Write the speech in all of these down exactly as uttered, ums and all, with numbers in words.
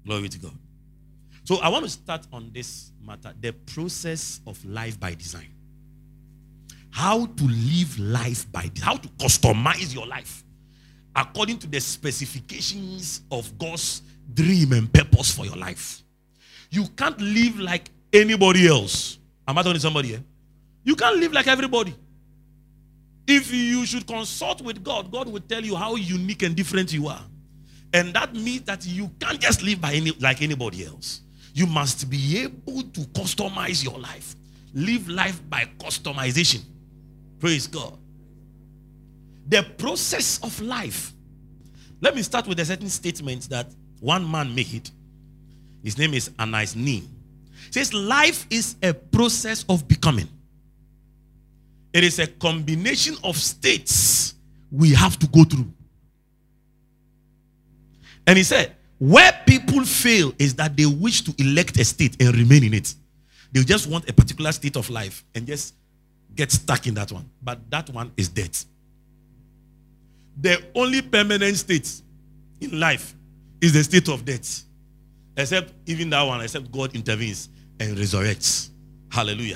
Glory to God. So I want to start on this matter, the process of life by design. How to live life by design, how to customize your life according to the specifications of God's dream and purpose for your life. You can't live like anybody else. Am I talking to somebody here? You can't live like everybody. If you should consult with God, God will tell you how unique and different you are. And that means that you can't just live by any, like anybody else. You must be able to customize your life. Live life by customization. Praise God. The process of life. Let me start with a certain statement that one man made. His name is Anais Nin. He says, life is a process of becoming. It is a combination of states we have to go through. And he said, where people fail is that they wish to elect a state and remain in it. They just want a particular state of life and just get stuck in that one. But that one is death. The only permanent state in life is the state of death. Except even that one, except God intervenes and resurrects. Hallelujah.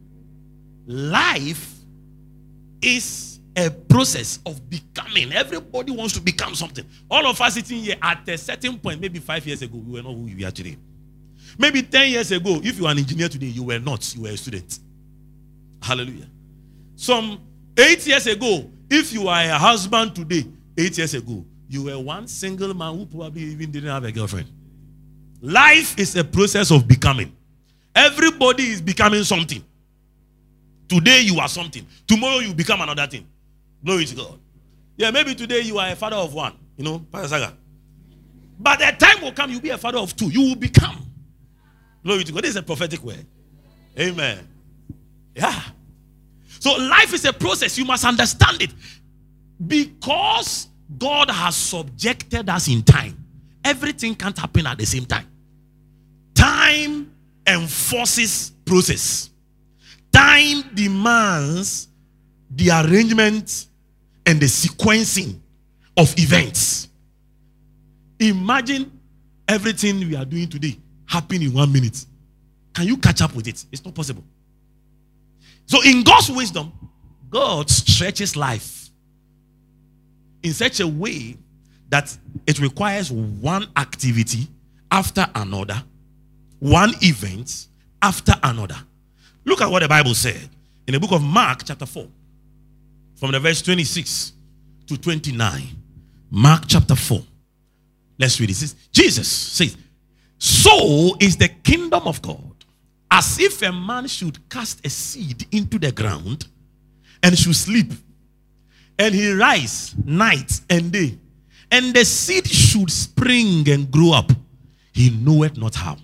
Life is a process of becoming. Everybody wants to become something. All of us sitting here at a certain point, maybe five years ago, we were not who we are today. Maybe ten years ago, if you are an engineer today, you were not. You were a student. Hallelujah. Some eight years ago, if you are a husband today, eight years ago, you were one single man who probably even didn't have a girlfriend. Life is a process of becoming. Everybody is becoming something. Today you are something. Tomorrow you become another thing. Glory to God. Yeah, maybe today you are a father of one. You know, Pastor Saga. But the time will come, you'll be a father of two. You will become. Glory to God. This is a prophetic word. Amen. Yeah. So life is a process. You must understand it. Because God has subjected us in time. Everything can't happen at the same time. Time enforces process. Time demands the arrangement and the sequencing of events. Imagine everything we are doing today happen in one minute. Can you catch up with it? It's not possible. So in God's wisdom, God stretches life in such a way that it requires one activity after another, one event after another. Look at what the Bible said in the book of Mark chapter four, from the verse twenty-six to twenty-nine. Mark chapter four. Let's read it. It says, Jesus says, so is the kingdom of God, as if a man should cast a seed into the ground and should sleep, and he rise night and day, and the seed should spring and grow up. He knoweth not how.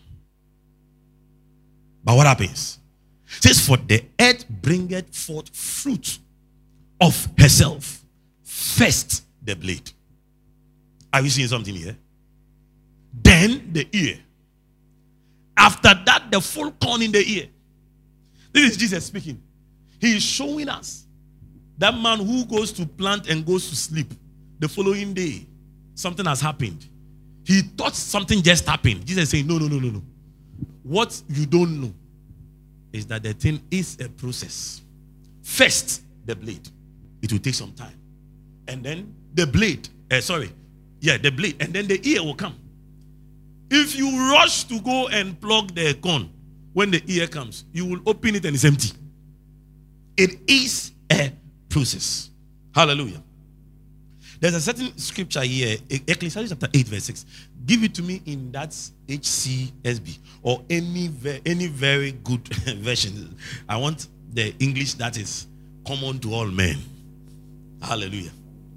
But what happens? It says, for the earth bringeth forth fruit of herself. First the blade. Are you seeing something here? Then the ear. After that, the full corn in the ear. This is Jesus speaking. He is showing us that man who goes to plant and goes to sleep, the following day, something has happened. He thought something just happened. Jesus is saying, no, no, no, no, no. What you don't know is that the thing is a process. First, the blade. It will take some time. And then the blade, uh, sorry, yeah, the blade, and then the ear will come. If you rush to go and plug the corn, when the ear comes, you will open it and it's empty. It is a process. Hallelujah. There's a certain scripture here, Ecclesiastes chapter eight, verse six. Give it to me in that H C S B or any any very good version. I want the English that is common to all men. Hallelujah.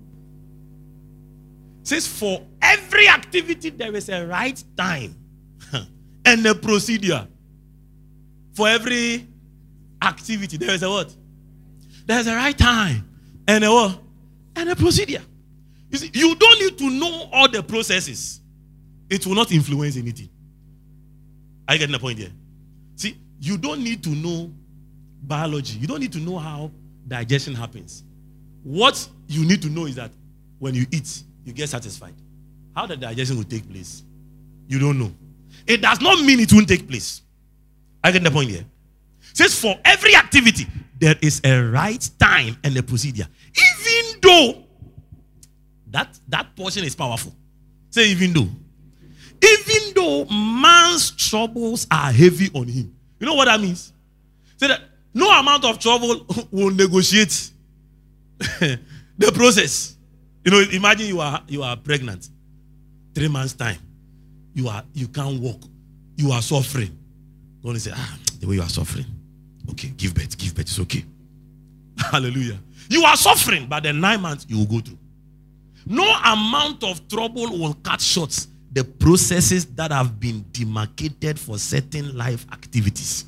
It says, for every activity there is a right time and a procedure. For every activity there is a what? There is a right time and a what? And a procedure. You see, you don't need to know all the processes. It will not influence anything. Are you getting the point here? See, you don't need to know biology. You don't need to know how digestion happens. What you need to know is that when you eat, you get satisfied. How the digestion will take place You don't know. It does not mean it won't take place. I get the point here. It says for every activity, there is a right time and a procedure. Even though that, that portion is powerful. Say even though. Even though man's troubles are heavy on him. You know what that means? Say that no amount of trouble will negotiate the process. You know, imagine you are you are pregnant. Three months time. You are you can't walk. You are suffering. God say, ah, the way you are suffering. Okay, give birth, give birth, it's okay. Hallelujah. You are suffering, but the nine months you will go through. No amount of trouble will cut short the processes that have been demarcated for certain life activities.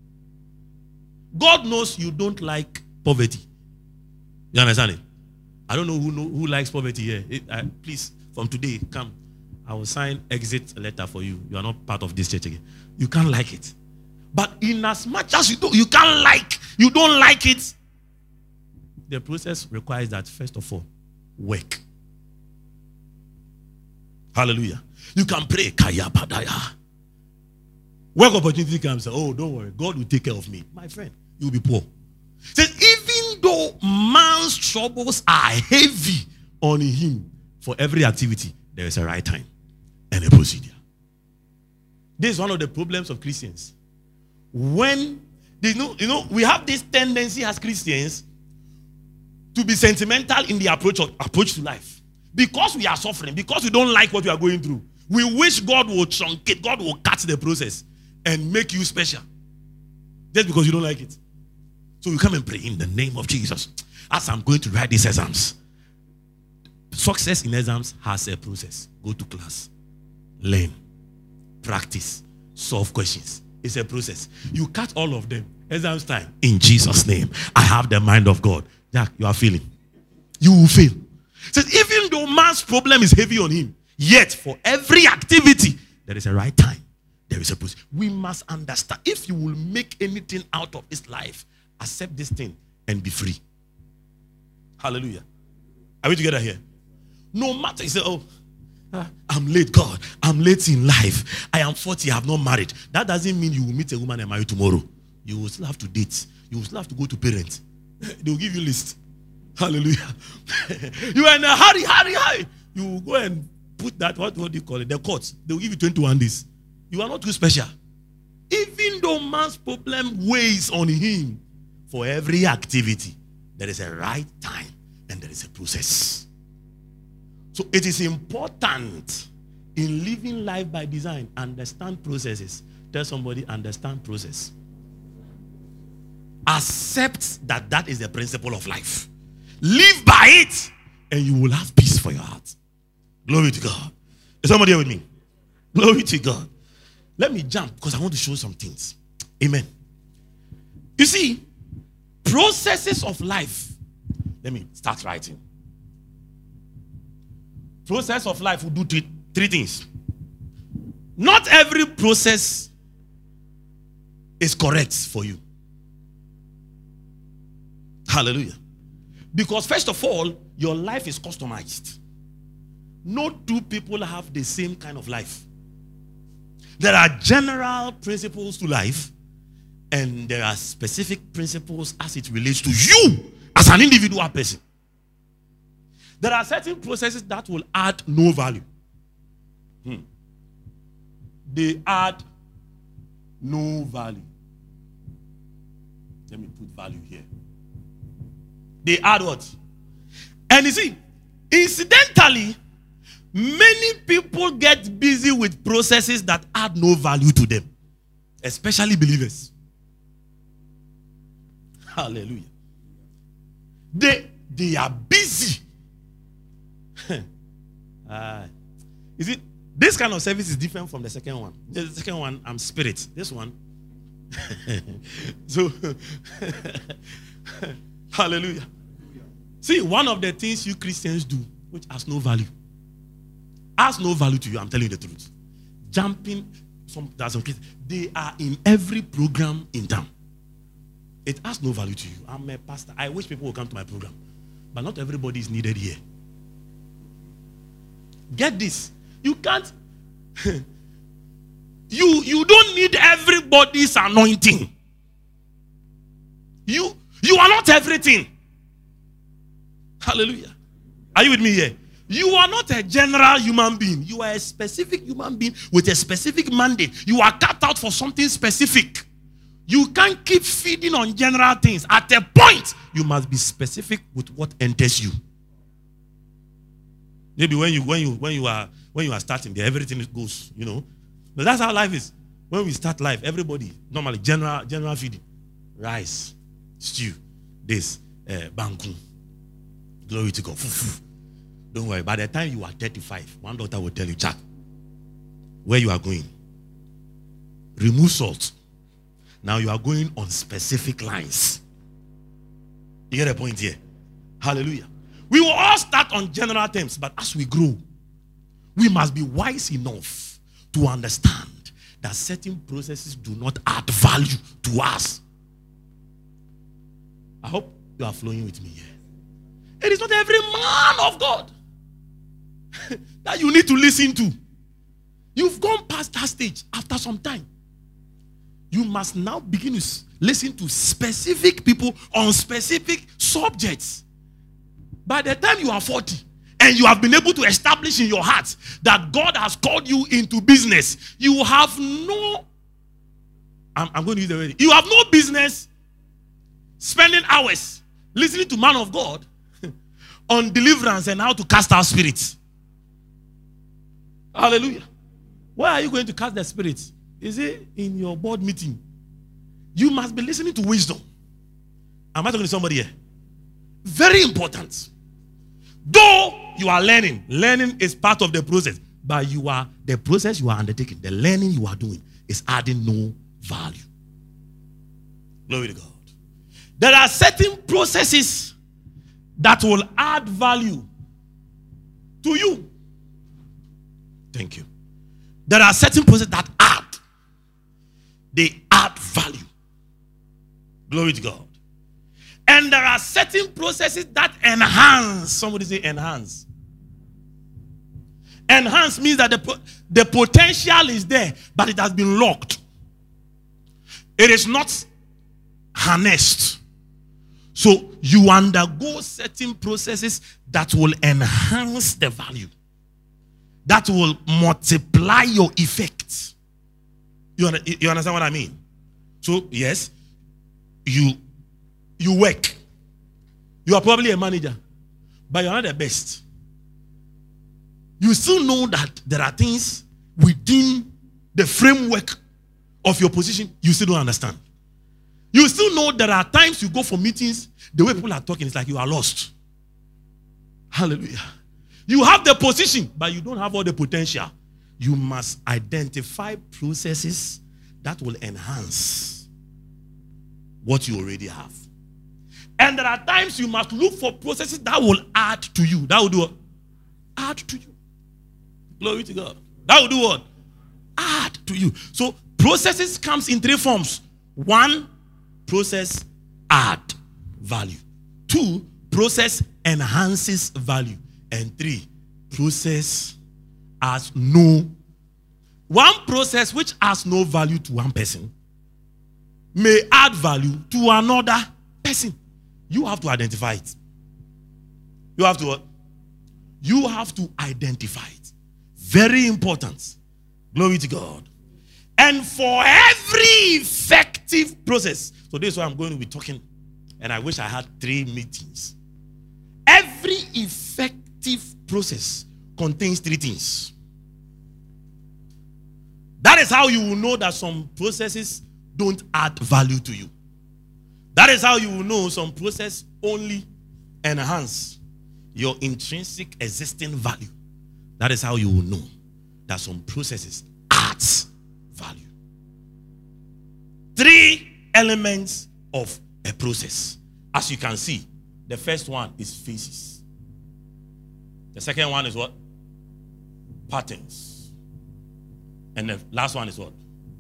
God knows you don't like poverty. You understand it? I don't know who know, who likes poverty here. It, uh, please, from today, come. I will sign exit letter for you. You are not part of this church again. You can't like it. But in as much as you don't, you can't like, you don't like it, the process requires that first of all, work. Hallelujah. You can pray. Kaya padaya. Work opportunity comes. Oh, don't worry. God will take care of me. My friend, you'll be poor. It says, even though man's troubles are heavy on him, for every activity, there is a right time and a procedure. This is one of the problems of Christians. When, you know, you know, we have this tendency as Christians to be sentimental in the approach, of, approach to life. Because we are suffering, because we don't like what we are going through, we wish God will truncate, God will cut the process and make you special. Just because you don't like it. So you come and pray in the name of Jesus. As I'm going to write these exams. Success in exams has a process. Go to class. Learn. Practice. Solve questions. It's a process. You cut all of them. Exams time. In Jesus' name. I have the mind of God. Jack, you are failing. You will fail. It says, even though man's problem is heavy on him, yet for every activity, there is a right time. There is a process. We must understand. If you will make anything out of this life, accept this thing and be free. Hallelujah. Are we together here? No matter, you say, oh, I'm late, God. I'm late in life. I am forty, I have not married. That doesn't mean you will meet a woman and marry tomorrow. You will still have to date. You will still have to go to parents. They will give you a list. Hallelujah. You are in a hurry, hurry, hurry. You will go and put that, what, what do you call it? The courts. They will give you twenty-one days. You are not too special. Even though man's problem weighs on him, for every activity, there is a right time and there is a process. So it is important in living life by design, understand processes. Tell somebody, understand process. Accept that that is the principle of life. Live by it, and you will have peace for your heart. Glory to God. Is somebody here with me? Glory to God. Let me jump because I want to show some things. Amen. You see, processes of life. Let me start writing. Process of life will do three, three things. Not every process is correct for you. Hallelujah. Because first of all, your life is customized. No two people have the same kind of life. There are general principles to life, and there are specific principles as it relates to you as an individual person. There are certain processes that will add no value. Hmm. They add no value. Let me put value here. They add what? And you see, incidentally, many people get busy with processes that add no value to them, especially believers. Hallelujah. They, they are busy. uh, is it this kind of service is different from the second one? The second one, I'm spirit. This one, so hallelujah. See, one of the things you Christians do, which has no value, has no value to you. I'm telling you the truth. Jumping, some there's some Christians, they are in every program in town. It has no value to you. I'm a pastor. I wish people will come to my program, but not everybody is needed here. Get this. You can't You, you don't need everybody's anointing. You, you are not everything. Hallelujah. Are you with me here? You are not a general human being. You are a specific human being with a specific mandate. You are cut out for something specific. You can't keep feeding on general things. At a point, you must be specific with what enters you. Maybe when you when you when you are when you are starting there, everything goes, you know. But that's how life is. When we start life, everybody normally general general feeding, rice, stew, this, uh, banku. Glory to God. Don't worry. By the time you are thirty-five, one daughter will tell you, Jack, where you are going. Remove salt. Now you are going on specific lines. You get a point here? Hallelujah. We will all start on general terms, but as we grow, we must be wise enough to understand that certain processes do not add value to us. I hope you are flowing with me here. It is not every man of God that you need to listen to. You've gone past that stage after some time. You must now begin to listen to specific people on specific subjects. By the time you are forty and you have been able to establish in your heart that God has called you into business, you have no, I'm, I'm going to use the word, you have no business spending hours listening to man of God on deliverance and how to cast out spirits. Hallelujah. Where are you going to cast the spirits? Is it in your board meeting? You must be listening to wisdom. Am I talking to somebody here? Very important. Though you are learning, learning is part of the process, but you are the process you are undertaking, the learning you are doing is adding no value. Glory to God. There are certain processes that will add value to you. Thank you. There are certain processes that add. They add value. Glory to God. And there are certain processes that enhance. Somebody say enhance. Enhance means that the, the potential is there, but it has been locked. It is not harnessed. So you undergo certain processes that will enhance the value, that will multiply your effect. You, you understand what I mean? So yes, you you work. You are probably a manager, but you are not the best. You still know that there are things within the framework of your position you still don't understand. You still know there are times you go for meetings, the way people are talking, it's like you are lost. Hallelujah. You have the position, but you don't have all the potential. You must identify processes that will enhance what you already have. And there are times you must look for processes that will add to you. That will do what? Add to you. Glory to God. That will do what? Add to you. So processes comes in three forms. One, process add value. Two, process enhances value. And three, process has no. One process which has no value to one person may add value to another person. You have to identify it. You have to what? You have to identify it. Very important. Glory to God. And for every effective process, so this is why I'm going to be talking, and I wish I had three meetings. Every effective process contains three things. That is how you will know that some processes don't add value to you. That is how you will know some process only enhance your intrinsic existing value. That is how you will know that some processes add value. Three elements of a process. As you can see, the first one is phases. The second one is what? Patterns. And the last one is what?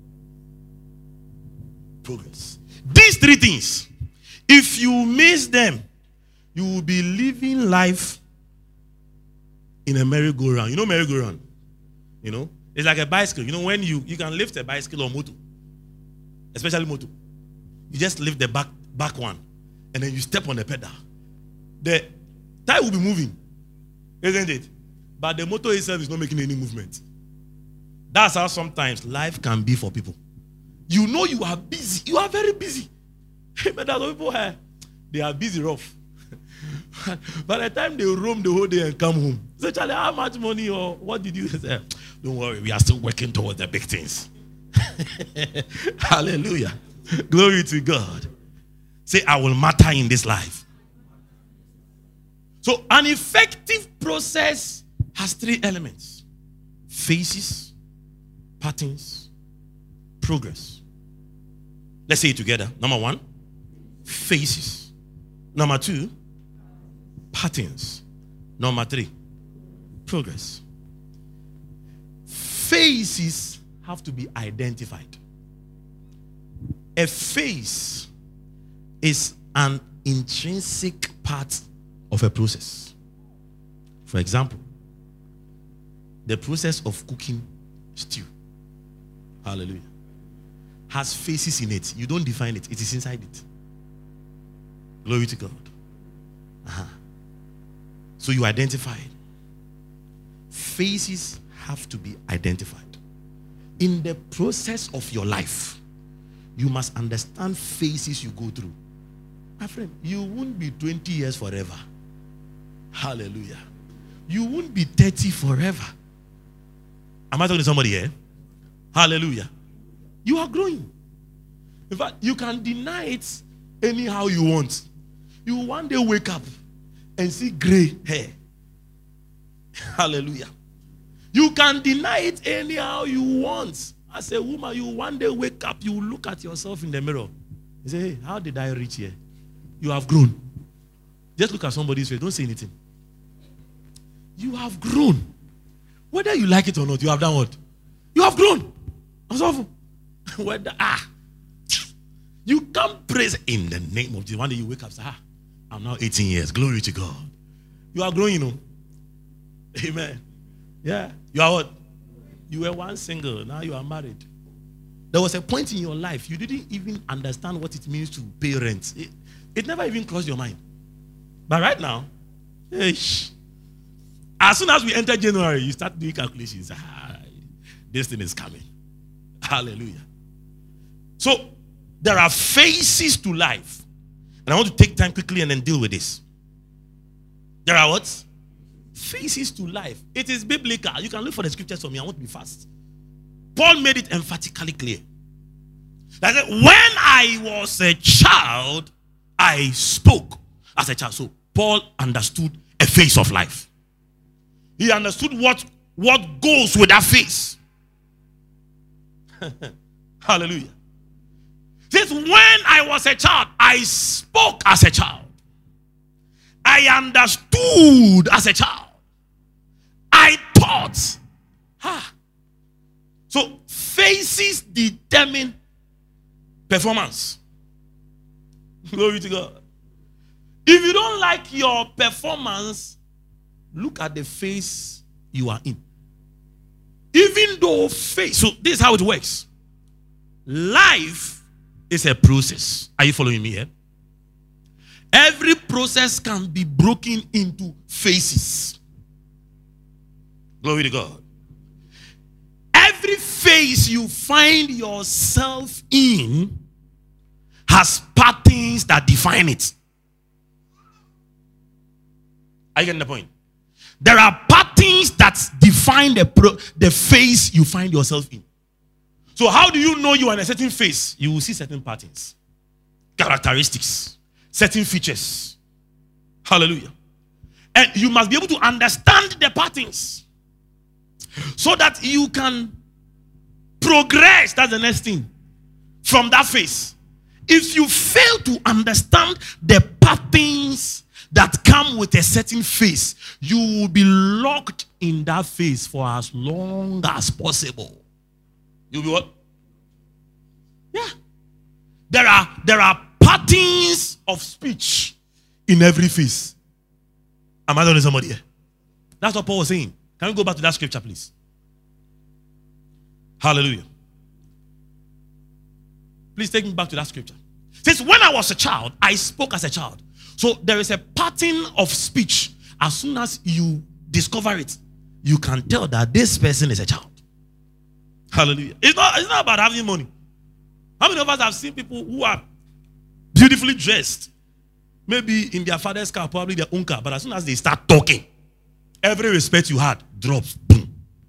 Progress. These three things, if you miss them, you will be living life in a merry-go-round. You know merry-go-round? You know? It's like a bicycle. You know, when you, you can lift a bicycle or motor, especially motor. You just lift the back back one, and then you step on the pedal. The tire will be moving, isn't it? But the motor itself is not making any movement. That's how sometimes life can be for people. You know you are busy. You are very busy. But that's what people have. They are busy rough. By the time they roam the whole day and come home, say, Charlie, how much money or what did you say? Don't worry, we are still working towards the big things. Hallelujah. Glory to God. Say, I will matter in this life. So an effective process has three elements: phases, patterns, progress. Let's say it together. Number one, phases. Number two, patterns. Number three, progress. Phases have to be identified. A phase is an intrinsic part of a process. For example, the process of cooking stew, hallelujah, has phases in it. You don't define it. It is inside it. Glory to God. Uh-huh. So you identify it. Phases have to be identified. In the process of your life, you must understand phases you go through. My friend, you won't be twenty years forever. Hallelujah. You won't be thirty forever. Am I talking to somebody here? Hallelujah. You are growing. In fact, you can deny it anyhow you want. You one day wake up and see gray hair. Hallelujah. You can deny it anyhow you want. As a woman, you one day wake up, you look at yourself in the mirror. You say, hey, how did I reach here? You have grown. Just look at somebody's face. Don't say anything. You have grown. Whether you like it or not, you have done what? You have grown. I'm sorry. Whether, ah. You can't praise in the name of Jesus. One day you wake up and say, ah, I'm now eighteen years. Glory to God. You are growing, you know. Amen. Yeah. You are what? You were once single. Now you are married. There was a point in your life you didn't even understand what it means to pay rent. It, it never even crossed your mind. But right now, ish, as soon as we enter January, you start doing calculations. Ah, this thing is coming. Hallelujah. So, there are phases to life. And I want to take time quickly and then deal with this. There are what? Phases to life. It is biblical. You can look for the scriptures for me. I want to be fast. Paul made it emphatically clear. That when I was a child, I spoke as a child. So Paul understood a phase of life. He understood what, what goes with that phase. Hallelujah. Since when I was a child, I spoke as a child. I understood as a child. I thought. Ha. So phases determine performance. Glory to God. If you don't like your performance, look at the phase you are in. Even though phase, so this is how it works. Life is a process. Are you following me here? Every process can be broken into phases. Glory to God. Every phase you find yourself in has patterns that define it. Are you getting the point? There are patterns that define the, pro- the phase you find yourself in. So how do you know you are in a certain phase? You will see certain patterns, characteristics, certain features. Hallelujah. And you must be able to understand the patterns so that you can progress. That's the next thing. From that phase. If you fail to understand the patterns that come with a certain phase, you will be locked in that phase for as long as possible. You'll be what? Yeah. There are, there are patterns of speech in every phase. Am I talking to somebody here? That's what Paul was saying. Can we go back to that scripture, please? Hallelujah. Please take me back to that scripture. It says, when I was a child, I spoke as a child. So there is a pattern of speech. As soon as you discover it, you can tell that this person is a child. Hallelujah. It's not, it's not about having money. How many of us have seen people who are beautifully dressed, maybe in their father's car, probably their own car, but as soon as they start talking, every respect you had drops. Boom.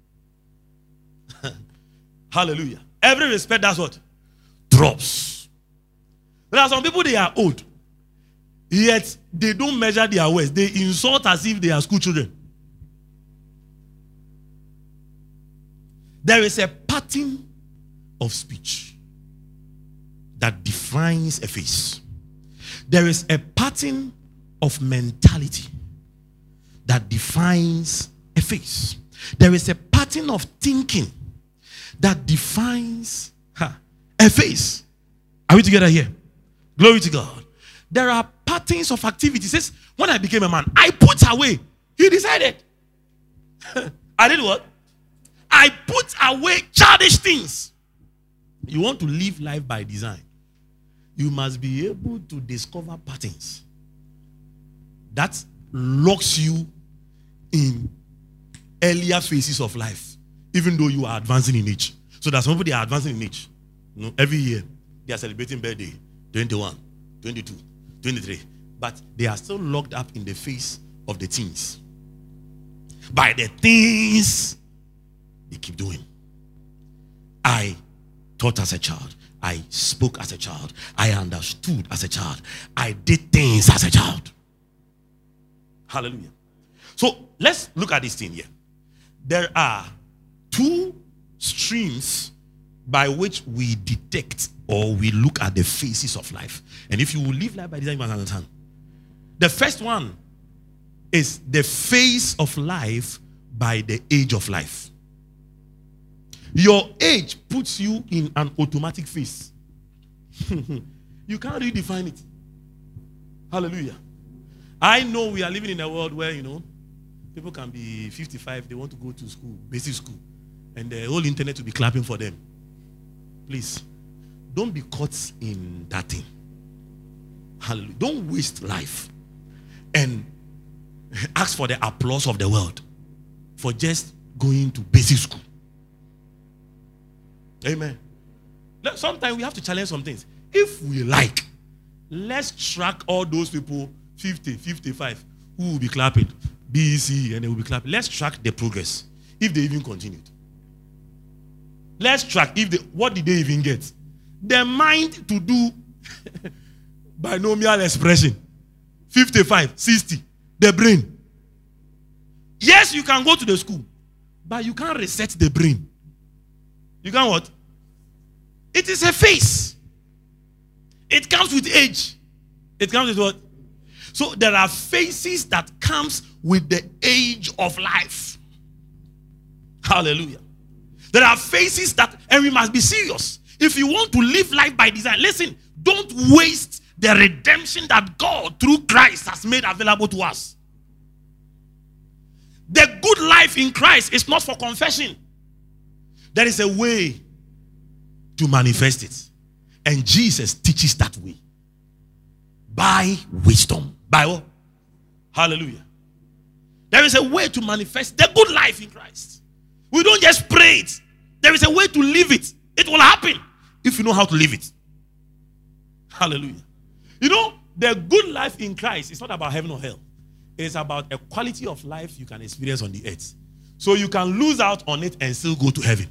Hallelujah. Every respect, that's what? Drops. There are some people, they are old, yet they don't measure their words. They insult as if they are school children. There is a pattern of speech that defines a face. There is a pattern of mentality that defines a face. There is a pattern of thinking that defines huh, a face. Are we together here? Glory to God. There are patterns of activities. Says, when I became a man, I put away. He decided. I did what? I put away childish things. You want to live life by design, you must be able to discover patterns that locks you in earlier phases of life, even though you are advancing in age. So that some people, they are advancing in age. You know, every year they are celebrating birthday, twenty-one, twenty-two, twenty-three, but they are still locked up in the phase of the teens by the things they keep doing. I thought as a child. I spoke as a child. I understood as a child. I did things as a child. Hallelujah. So let's look at this thing here. There are two streams by which we detect or we look at the phases of life. And if you will live life by design, you must understand. The first one is the phase of life by the age of life. Your age puts you in an automatic phase. You can't redefine it. Hallelujah. I know we are living in a world where, you know, people can be fifty-five, they want to go to school, basic school, and the whole internet will be clapping for them. Please, don't be caught in that thing. Hallelujah. Don't waste life and ask for the applause of the world for just going to basic school. Amen. Sometimes we have to challenge some things. If we like, let's track all those people, fifty, fifty-five, who will be clapping, B E C, and they will be clapping. Let's track the progress, if they even continued. Let's track if they, what did they even get? The mind to do binomial expression, fifty-five, sixty, the brain. Yes, you can go to the school, but you can't reset the brain. You can what? It is a phase. It comes with age. It comes with what? So there are phases that comes with the age of life. Hallelujah. There are phases that, and we must be serious. If you want to live life by design, listen, don't waste the redemption that God through Christ has made available to us. The good life in Christ is not for confession. There is a way to manifest it. And Jesus teaches that way. By wisdom. By what? Hallelujah. There is a way to manifest the good life in Christ. We don't just pray it. There is a way to live it. It will happen if you know how to live it. Hallelujah. You know, the good life in Christ is not about heaven or hell. It's about a quality of life you can experience on the earth. So you can lose out on it and still go to heaven.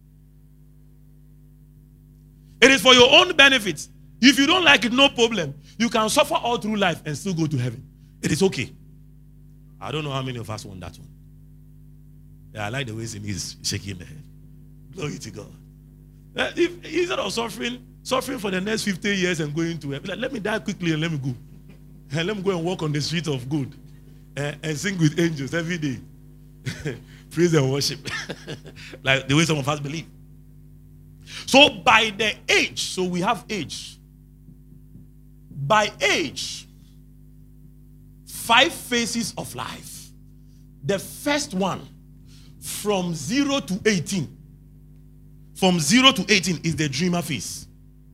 It is for your own benefit. If you don't like it, no problem. You can suffer all through life and still go to heaven. It is okay. I don't know how many of us want that one. Yeah, I like the way he's shaking the head. Glory to God. Uh, if, instead of suffering, suffering for the next fifty years and going to heaven, like, let me die quickly and let me go. And let me go and walk on the street of good uh, and sing with angels every day. Praise and worship. Like the way some of us believe. So by the age, so we have age. By age, five phases of life. The first one, from zero to eighteen. from zero to eighteen is the dreamer phase.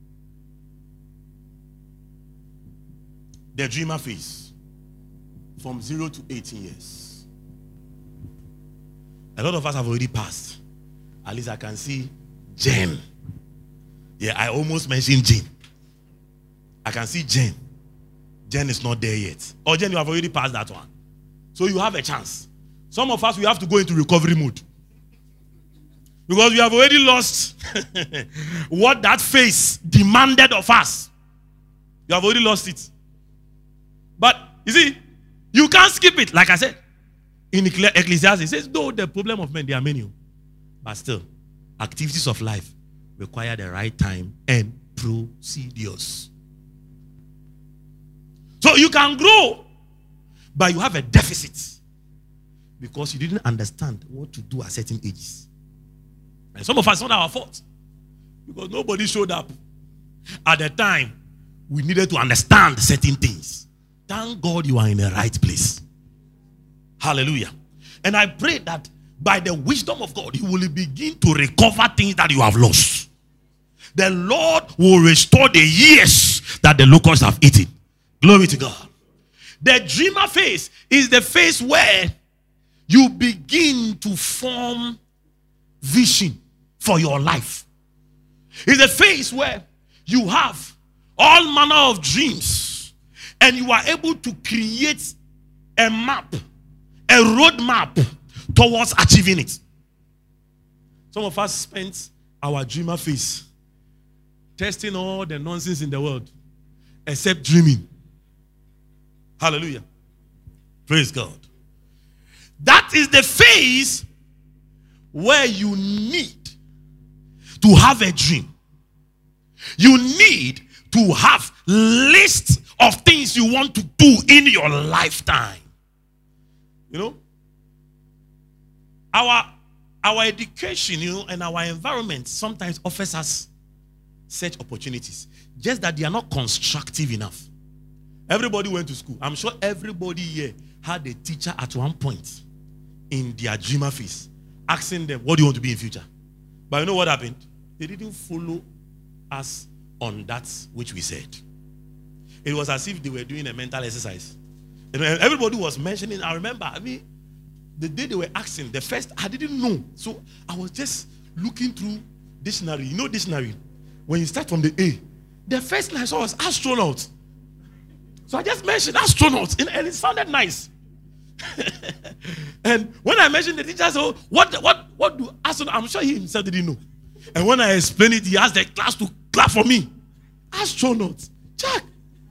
The dreamer phase. From zero to eighteen years. A lot of us have already passed. At least I can see Jen. Yeah, I almost mentioned Jen. I can see Jen. Jen is not there yet. Or Jen, you have already passed that one. So you have a chance. Some of us, we have to go into recovery mode. Because we have already lost what that phase demanded of us. You have already lost it. But, you see, you can't skip it. Like I said, in Ecclesiastes, it says, though the problem of men, they are many. But still, activities of life require the right time and procedures. So you can grow, but you have a deficit because you didn't understand what to do at certain ages. And some of us, it's not our fault because nobody showed up at the time we needed to understand certain things. Thank God you are in the right place. Hallelujah. And I pray that by the wisdom of God, you will begin to recover things that you have lost. The Lord will restore the years that the locusts have eaten. Glory to God. The dreamer phase is the phase where you begin to form vision for your life. It's a phase where you have all manner of dreams and you are able to create a map, a roadmap towards achieving it. Some of us spent our dreamer phase testing all the nonsense in the world except dreaming. Hallelujah. Praise God. That is the phase where you need to have a dream. You need to have lists of things you want to do in your lifetime. You know, our our education, you know, and our environment sometimes offers us such opportunities, just that they are not constructive enough. Everybody went to school. I'm sure everybody here had a teacher at one point in their dreamer phase asking them, what do you want to be in future? But you know what happened? They didn't follow us on that which we said. It was as if they were doing a mental exercise. And everybody was mentioning, I remember, I mean, the day they were asking, the first, I didn't know. So I was just looking through dictionary. You know dictionary? When you start from the A, the first line I saw was astronaut. So I just mentioned astronaut, and it sounded nice. And when I mentioned the teacher, so what, what, what do astronaut? I'm sure he himself didn't know. And when I explained it, he asked the class to clap for me. Astronaut, Jack.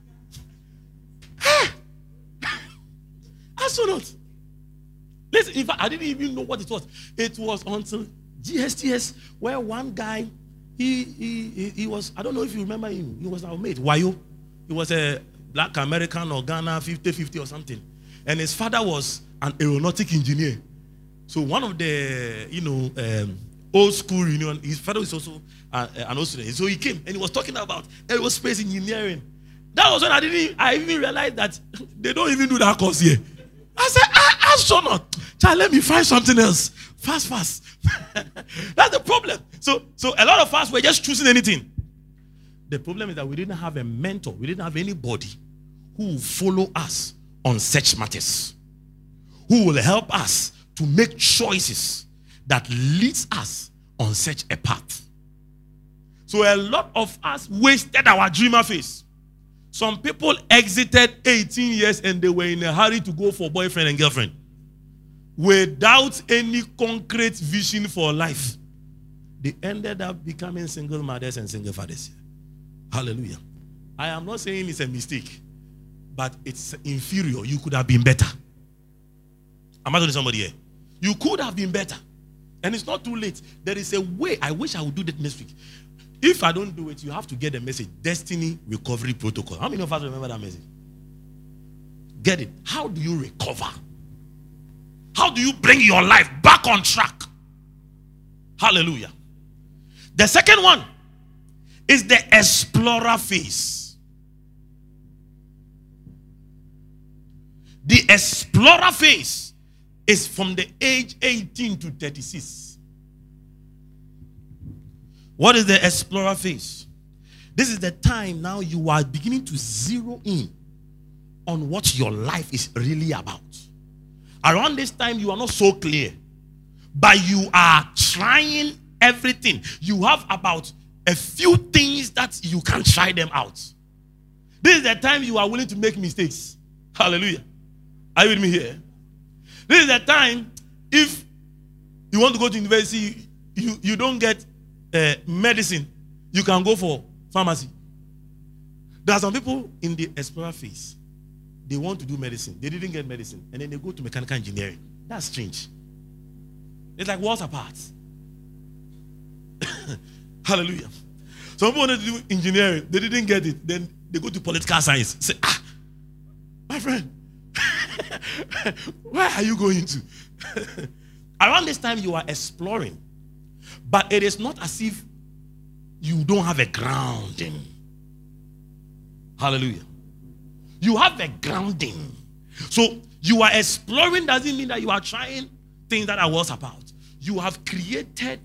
Astronaut. Listen, in fact, I didn't even know what it was. It was until G S T S where one guy, he he he, he was, I don't know if you remember him, he was our mate, Wayo. He was a black American or Ghana fifty fifty or something. And his father was an aeronautic engineer. So one of the, you know, um, old school reunion, his father was also uh, an old student. So he came and he was talking about aerospace engineering. That was when I didn't, I even realized that they don't even do that course here. I said, ah, astronaut. Child, let me find something else. Fast, fast. That's the problem. So, so a lot of us were just choosing anything. The problem is that we didn't have a mentor. We didn't have anybody who will follow us on such matters, who will help us to make choices that leads us on such a path. So a lot of us wasted our dreamer phase. Some people exited eighteen years and they were in a hurry to go for boyfriend and girlfriend without any concrete vision for life. They ended up becoming single mothers and single fathers. Hallelujah. I am not saying it's a mistake, but it's inferior. You could have been better. Am I talking to somebody here? You could have been better. And it's not too late. There is a way. I wish I would do that next week. If I don't do it, you have to get the message. Destiny Recovery Protocol. How many of us remember that message? Get it. How do you recover? How do you bring your life back on track? Hallelujah. The second one is the explorer phase. The explorer phase is from the age eighteen to thirty-six. What is the explorer phase? This is the time now you are beginning to zero in on what your life is really about. Around this time, you are not so clear, but you are trying everything. You have about a few things that you can try them out. This is the time you are willing to make mistakes. Hallelujah. Are you with me here? This is the time, if you want to go to university, you, you don't get uh, medicine, you can go for pharmacy. There are some people in the explorer phase. They want to do medicine. They didn't get medicine. And then they go to mechanical engineering. That's strange. It's like walls apart. Hallelujah. Some people wanted to do engineering. They didn't get it. Then they go to political science. Say, ah, my friend, where are you going to? Around this time, you are exploring. But it is not as if you don't have a grounding. Hallelujah. You have a grounding. So you are exploring doesn't mean that you are trying things that are worth about. You have created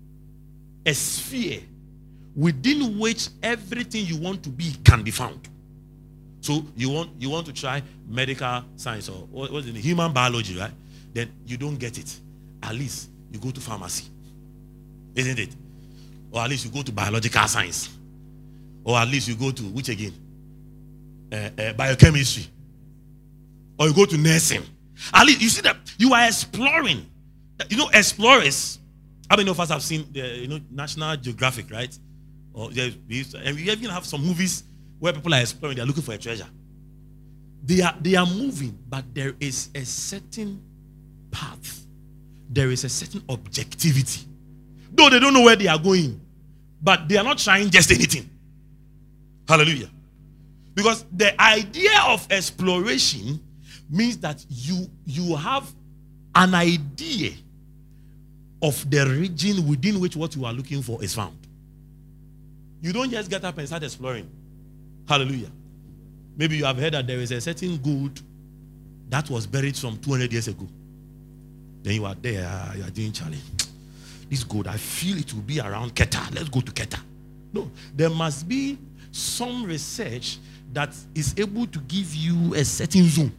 a sphere within which everything you want to be can be found. So you want you want to try medical science or what was it, human biology, right? Then you don't get it. At least you go to pharmacy. Isn't it? Or at least you go to biological science. Or at least you go to, which again? Uh, uh, biochemistry. Or you go to nursing. At least, you see that you are exploring. You know, explorers. How many of us have seen the you know, National Geographic, right? Or and we even have some movies where people are exploring, they are looking for a treasure. They are, they are moving, but there is a certain path. There is a certain objectivity. Though they don't know where they are going, but they are not trying just anything. Hallelujah. Because the idea of exploration means that you, you have an idea of the region within which what you are looking for is found. You don't just get up and start exploring. Hallelujah. Maybe you have heard that there is a certain gold that was buried some two hundred years ago. Then you are there, you are doing Charlie. This gold, I feel it will be around Keta. Let's go to Keta. No, there must be some research that is able to give you a certain zone.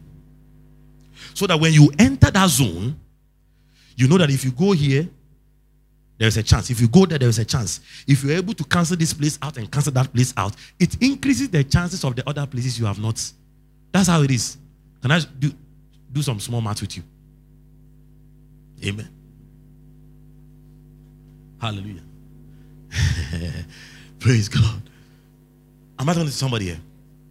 So that when you enter that zone, you know that if you go here, there is a chance. If you go there, there is a chance. If you're able to cancel this place out and cancel that place out, it increases the chances of the other places you have not. That's how it is. Can I do, do some small math with you? Amen. Hallelujah. Praise God. Am I talking to somebody here?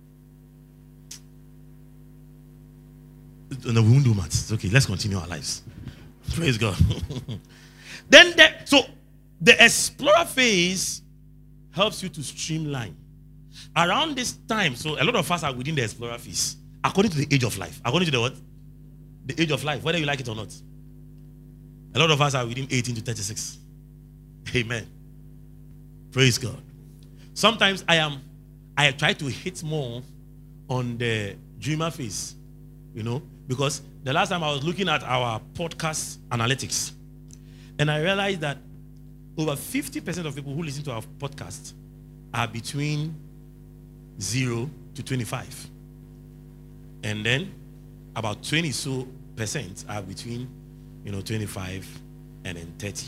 No, we won't do maths. Okay, let's continue our lives. Praise God. Then, the, so the explorer phase helps you to streamline. Around this time, so a lot of us are within the explorer phase, according to the age of life. According to the what? The age of life, whether you like it or not. A lot of us are within eighteen to thirty-six. Amen. Praise God. Sometimes I am, I try to hit more on the dreamer phase, you know, because the last time I was looking at our podcast analytics, and I realized that over fifty percent of people who listen to our podcast are between zero to twenty-five. And then about twenty so percent are between, you know, twenty-five and then thirty.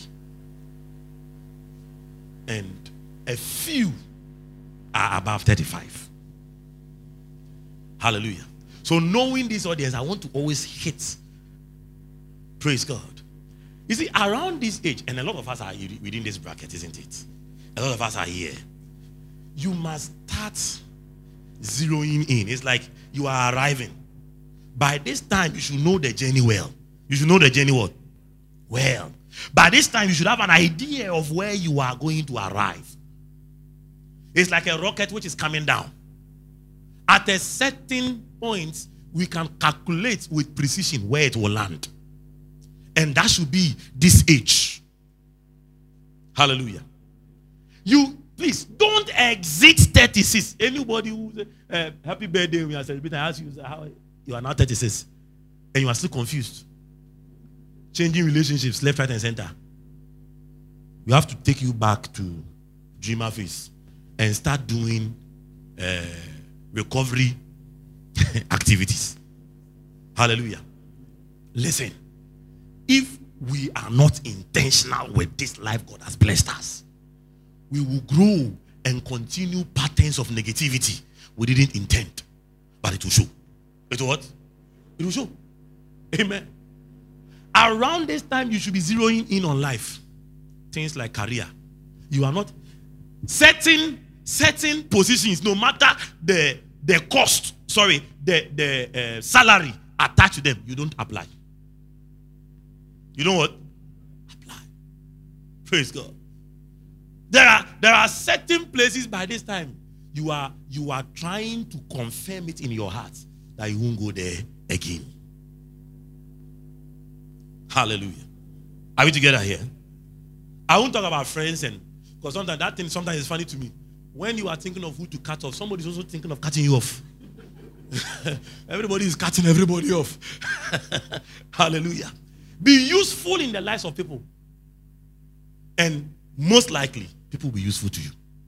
And a few are above thirty-five. Hallelujah. So knowing this audience, I want to always hit. Praise God. You see, around this age, and a lot of us are within this bracket, isn't it? A lot of us are here. You must start zeroing in. It's like you are arriving. By this time, you should know the journey well. You should know the journey what? Well. By this time, you should have an idea of where you are going to arrive. It's like a rocket which is coming down. At a certain point, we can calculate with precision where it will land. And that should be this age. Hallelujah. You, please, don't exit thirty-six. Anybody who say, uh, happy birthday when you are celebrating, I ask you, how you are now thirty-six. And you are still confused. Changing relationships left, right, and center. We have to take you back to dreamer phase and start doing uh, recovery activities. Hallelujah. Listen, if we are not intentional with this life God has blessed us, we will grow and continue patterns of negativity we didn't intend, but it will show. It will what? It will show. Amen. Around this time, you should be zeroing in on life. Things like career. You are not certain certain positions, no matter the the cost, sorry, the the uh, salary attached to them, you don't apply. You know what? Apply. Praise God. There are there are certain places by this time you are you are trying to confirm it in your heart that you won't go there again. Hallelujah. Are we together here? I won't talk about friends, and because sometimes that thing sometimes is funny to me. When you are thinking of who to cut off, somebody is also thinking of cutting you off. Everybody is cutting everybody off. Hallelujah. Be useful in the lives of people, and most likely people will be useful to you.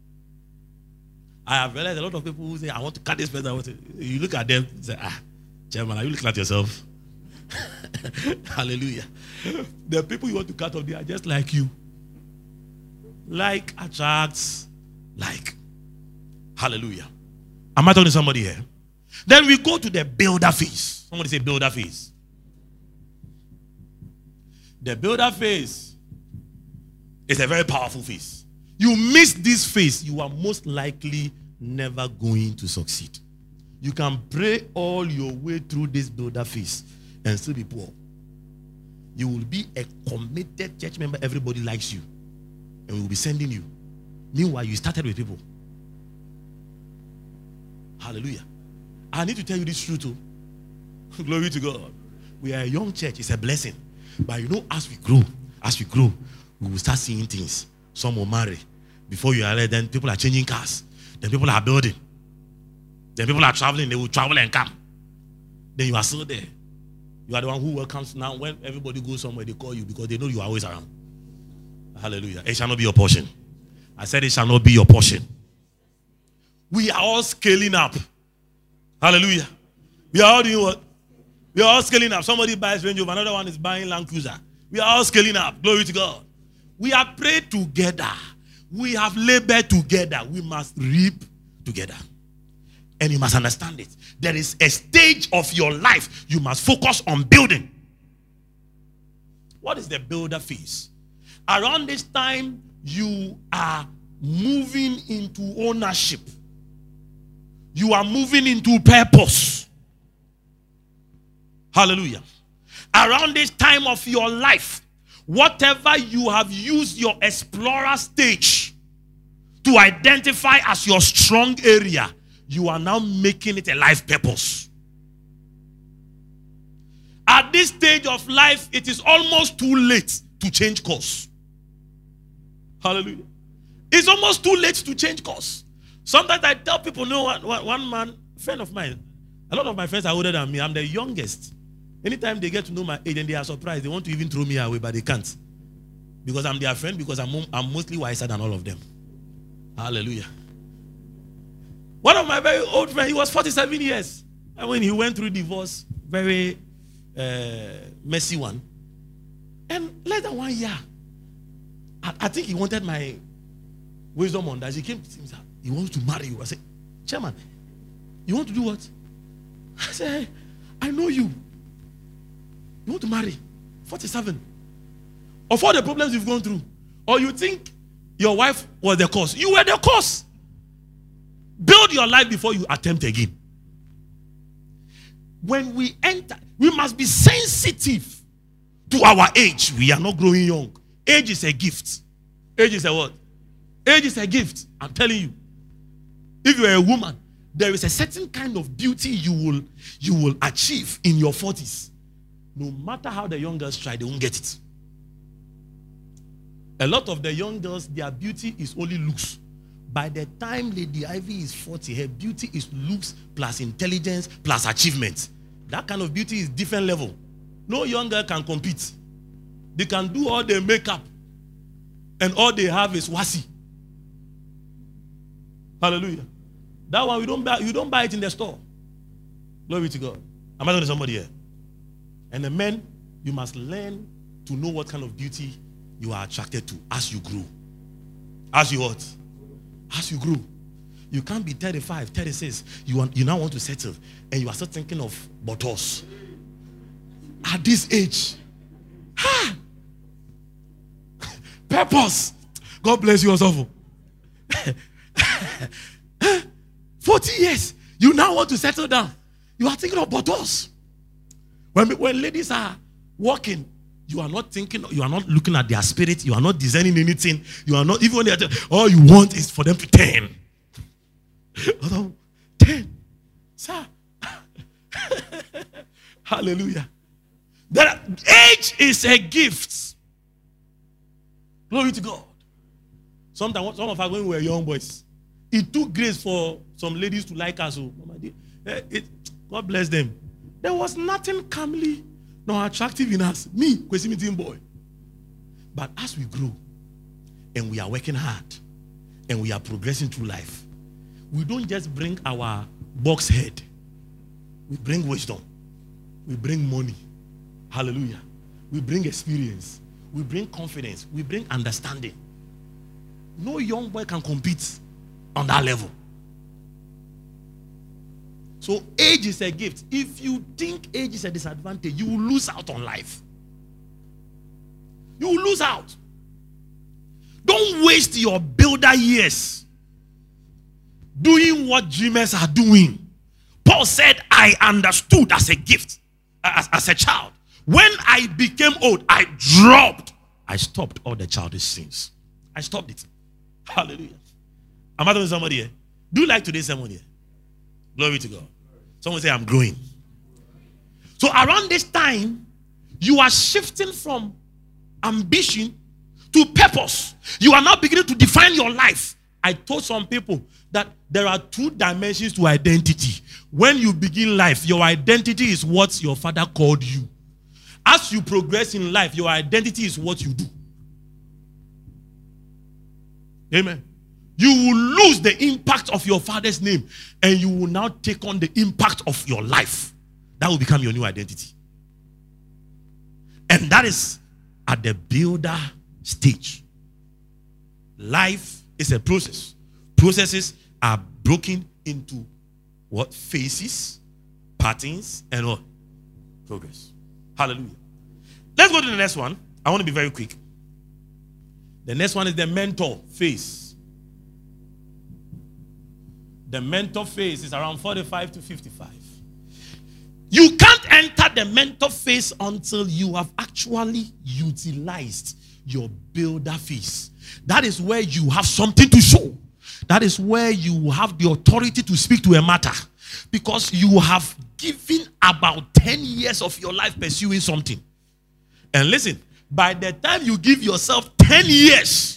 I have realized a lot of people who say, I want to cut this person. I want to. You look at them and say, ah, Chairman, are you looking at yourself? Hallelujah. The people you want to cut off, they are just like you. Like attracts like. Hallelujah. Am I talking to somebody here? Then we go to the builder phase. Somebody say builder phase. The builder phase is a very powerful phase. You miss this phase, you are most likely never going to succeed. You can pray all your way through this builder phase and still be poor. You will be a committed church member. Everybody likes you, and we will be sending you. Meanwhile, you started with people. Hallelujah. I need to tell you this truth too. Glory to God. We are a young church. It's a blessing. But you know, as we grow, as we grow, we will start seeing things. Some will marry. Before you are there, then people are changing cars. Then people are building. Then people are traveling. They will travel and come. Then you are still there. You are the one who welcomes now. When everybody goes somewhere, they call you because they know you are always around. Hallelujah. It shall not be your portion. I said it shall not be your portion. We are all scaling up. Hallelujah. We are all doing what? We are all scaling up. Somebody buys Range Rover, another one is buying Land Cruiser. We are all scaling up. Glory to God. We have prayed together. We have labored together. We must reap together. And you must understand it. There is a stage of your life you must focus on building. What is the builder phase? Around this time, you are moving into ownership. You are moving into purpose. Hallelujah. Around this time of your life, whatever you have used your explorer stage to identify as your strong area, you are now making it a life purpose. At this stage of life, it is almost too late to change course. Hallelujah. It's almost too late to change course. Sometimes I tell people, no, one, one man, friend of mine, a lot of my friends are older than me. I'm the youngest. Anytime they get to know my age and they are surprised, they want to even throw me away, but they can't. Because I'm their friend, because I'm, I'm mostly wiser than all of them. Hallelujah. One of my very old friends, he was forty-seven years. And when he went through divorce, very uh, messy one. And less than one year, I, I think he wanted my wisdom on that. He came to me, he wants to marry you. I said, Chairman, you want to do what? I said, I know you. You want to marry? forty-seven. Of all the problems you've gone through. Or you think your wife was the cause. You were the cause. Build your life before you attempt again. When we enter, we must be sensitive to our age. We are not growing young. Age is a gift. Age is a what? Age is a gift. I'm telling you. If you are a woman, there is a certain kind of beauty you will, you will achieve in your forties. No matter how the young girls try, they won't get it. A lot of the young girls, their beauty is only looks. By the time Lady Ivy is forty, her beauty is looks plus intelligence plus achievement. That kind of beauty is different level. No young girl can compete. They can do all their makeup and all they have is wasi. Hallelujah. That one, you don't buy, you don't buy it in the store. Glory to God. Am I talking to somebody here? And the men, you must learn to know what kind of beauty you are attracted to as you grow. As you what? As you grow. You can't be thirty-five, thirty-six. You want, you now want to settle, and you are still thinking of bottles. At this age. Ha! Purpose. God bless you also. forty years. You now want to settle down. You are thinking of bottles. When, when ladies are walking, you are not thinking, you are not looking at their spirit, you are not designing anything, you are not, even when they are, all you want is for them to turn. Turn. Sir. Hallelujah. That age is a gift. Glory to God. Sometimes, some of us, when we were young boys, it took grace for some ladies to like us. It, God bless them. There was nothing comely nor attractive in us. Me, Kwesi Meeting boy. But as we grow and we are working hard and we are progressing through life, we don't just bring our box head. We bring wisdom. We bring money. Hallelujah. We bring experience. We bring confidence. We bring understanding. No young boy can compete on that level. So age is a gift. If you think age is a disadvantage, you will lose out on life. You will lose out. Don't waste your builder years doing what dreamers are doing. Paul said, I understood as a gift, as, as a child. When I became old, I dropped. I stopped all the childish sins. I stopped it. Hallelujah. Am I talking to somebody here? Do you like today's sermon here? Glory to God. Someone say, I'm growing. So around this time, you are shifting from ambition to purpose. You are now beginning to define your life. I told some people that there are two dimensions to identity. When you begin life, your identity is what your father called you. As you progress in life, your identity is what you do. Amen. You will lose the impact of your father's name and you will now take on the impact of your life. That will become your new identity. And that is at the builder stage. Life is a process. Processes are broken into what? Phases, patterns, and what? Progress. Hallelujah. Let's go to the next one. I want to be very quick. The next one is the mentor phase. The mentor phase is around forty-five to fifty-five. You can't enter the mentor phase until you have actually utilized your builder phase. That is where you have something to show. That is where you have the authority to speak to a matter. Because you have given about ten years of your life pursuing something. And listen, by the time you give yourself ten years